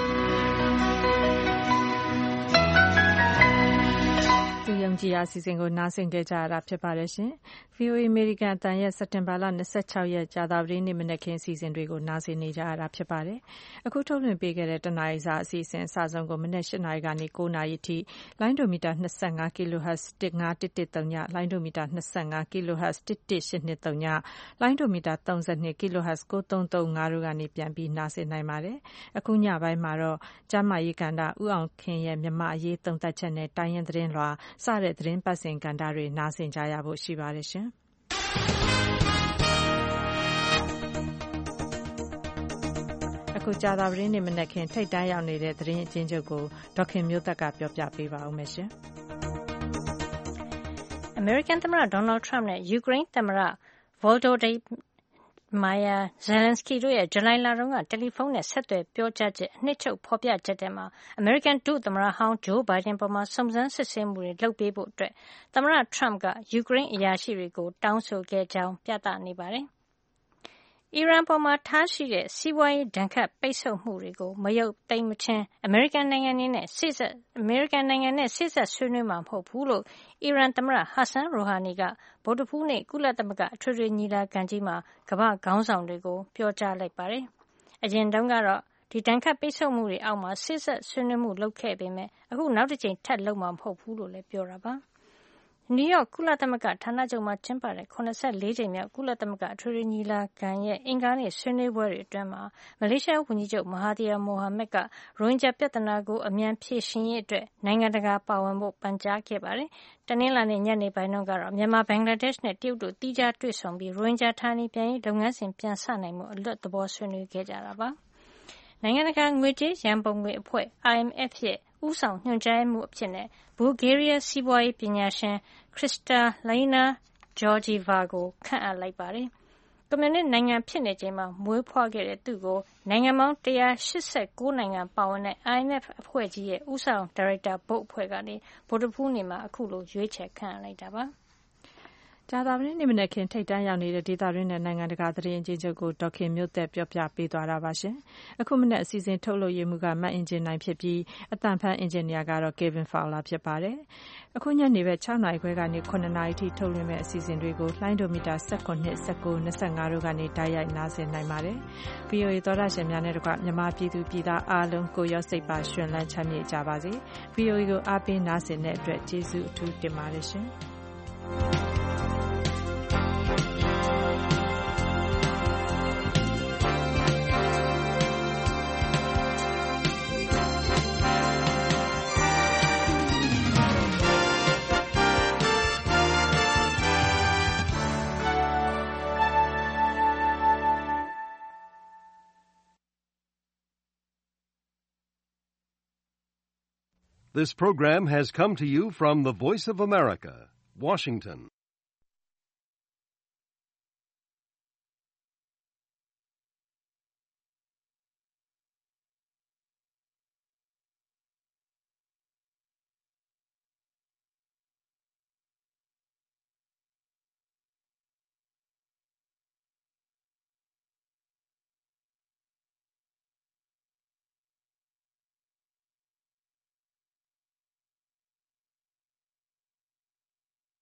သူယုံကြည်ရာအစီအစဉ်ကိုနားဆင်ကြကြရတာဖြစ်ပါတယ်ရှင်။ VOA American အသံရဲ့စက်တင်ဘာလ26ရက်ကြာသပတေးနေ့မနက်ခင်းအစီအစဉ်တွေကိုနားဆင်နေကြရတာဖြစ်ပါတယ်။အခုထုတ်လွှင့်ပေးခဲ့တဲ့တနာရီစာအစီအစဉ်အစဆုံးကိုမနက်8နာရီကနေ9နာရီထိလိုင်းဒိုမီတာ25 kHz 15130လိုင်းဒိုမီတာ25 kHz 11823လိုင်းဒိုမီတာ32 kHz 9335တို့ကနေပြန်ပြီးနားဆင်နိုင်ပါတယ်။အခုညပိုင်းမှာတော့ကျမ်းမာရေးကဏ္ဍဦးအောင်ခင်ရဲ့မြန်မာအရေးသုံးသပ်ချက်နဲ့တိုင်းရင်းသတင်းလွှာစတဲ့သတင်းပတ်စဉ်ကဏ္ဍတွေနားဆင်ကြရဖို့ရှိပါတယ်ရှင်။အခုကြာသပတေးနေ့မနက်ခင်းထိပ်တန်းရောက်နေတဲ့သတင်းအချင်းချုပ်ကိုဒေါက်ခင်မျိုးသက်ကပြောပြပေးပါဦးမယ်ရှင်။ American သမ္မတ Donald Trump နဲ့ Ukraine သမ္မတ Volodymyr Zelensky တို့ရဲ့ဇူလိုင်လတုန်းကတယ်လီဖုန်းနဲ့ဆက်သွယ်ပြောကြားချက်အနှစ်ချုပ်ဖော်ပြချက်ထဲမှာ American ဒုသမ္မတဟောင်း Joe Biden ပေါ်စုံစမ်းစစ်ဆေးမှုတွေလုပ်ပေးဖို့သမ္မတ Trump က Ukraine အရာရှိတွေကိုတောင်းဆိုခဲ့ကြောင်းပြသနေပါတယ်။အီရန်ပေါ်ထားရှိတဲ့စီးပွားရေးဒဏ်ခတ်ပိတ်ဆို့မှုတွေကိုမရုပ်သိမ်းမချင်းအမေရိကန်နိုင်ငံနဲ့စေ့စပ်ဆွေးနွေးမှာမဟုတ်ဘူးလို့အီရန်သမ္မတ Hassan Rouhani ကဗုဒ္ဓဟူးနေ့ကုလသမဂ္ဂအထွေထွေညီလာခံကြီးမှာကမ္ဘာ့ခေါင်းဆောင်တွေကိုပြောကြားလိုက်ပါတယ်။အရင်တုန်းကတော့ဒီဒဏ်ခတ်ပိတ်ဆို့မှုတွေအောက်မှာစေ့စပ်ဆွေးနွေးမှုလုပ်ခဲ့ပေမဲ့အခုနောက်တစ်ကြိမ်ထပ်လုပ်မှာမဟုတ်ဘူးလို့လည်းပြောတာပါ။နယူးယောက်ကုလသမဂ္ဂဌာနချုပ်မှာကျင်းပတဲ့84ကြိမ်မြောက်ကုလသမဂ္ဂအထွေထွေညီလာခံရဲ့အင်္ဂါနေ့ဆွေးနွေးပွဲတွေအတွင်းမလေးရှားဝန်ကြီးချုပ်မဟာသီယာမိုဟာမက်ကရိုဟင်ဂျာပြဿနာကိုအမြန်ဖြေရှင်းရေးအတွက်နိုင်ငံတကာပါဝင်ဖို့ပန်ကြားခဲ့ပါတယ်။တနင်္လာနေ့ညနေပိုင်းတုန်းကတော့မြန်မာဘင်္ဂလားဒေ့ရှ်နဲ့တရုတ်တို့သီးခြားတွေ့ဆုံပြီးရိုဟင်ဂျာဌာနေပြန်ရေးလုပ်ငန်းစဉ်ပြန်စနိုင်မှုအလွတ်သဘောဆွေးနွေးခဲ့ကြတာပါ။နိုင်ငံတကာငွေကြေးရန်ပုံငွေအဖွဲ့ IMF ရဲ့ဦးဆောင်ညွှန်ကြားရေးမှူးအဖြစ်နဲ့ဘူဂေးရီးယားစီးပွားရေးပညာရှင်Kristalina Georgieva ကိုခန့်အပ်လိုက်ပါတယ်။ကွန်မြူနစ်နိုင်ငံဖြစ်နေချိန်မှာမွေးဖွားခဲ့တဲ့သူ့ကိုနိုင်ငံပေါင်း189နိုင်ငံပါဝင်တဲ့ IMF အဖွဲ့ကြီးရဲ့ဦးဆောင်ဒါရိုက်တာဘုတ်အဖွဲ့ကနေဗုဒ္ဓဟူးနေ့မှာအခုလိုရွေးချယ်ခန့်အပ်လိုက်တာပါ။ကြာသပတေးနေ့မနက်ခင်းထိပ်တန်းရောက်နေတဲ့ဒေသတွင်းနဲ့နိုင်ငံတကာသတင်းအကျဉ်းချုပ်ကိုဒေါခင်မျိုးသက်ပြောပြပေးသွားတာပါရှင်။အခုမနက်အစီအစဉ်ထုတ်လုပ်ရေးမှူးကမတ်အင်ဂျင်နိုင်ဖြစ်ပြီးအသံဖန်အင်ဂျင်နီယာကတော့ Kevin Fowler ဖြစ်ပါတယ်။အခုညနေပဲ6 နာရီခွဲကနေ9 နာရီထိထုတ်လွှင့်မဲ့အစီအစဉ်တွေကိုလိုင်းဒိုမီတာ19 19 25တို့ကနေတိုက်ရိုက်နားဆင်နိုင်ပါတယ်။ VOA သောတာရှင်များနဲ့တကွမြန်မာပြည်သူပြည်သားအားလုံးကိုရောစိတ်ပါရှင်လန်းချမ်းမြေ့ကြပါစေ။ VOA ကိုအားပေးနားဆင်တဲ့အတွက်ကျေးဇူးအထူးတင်ပါတယ်ရှင်။ This program has come to you from the Voice of America, Washington.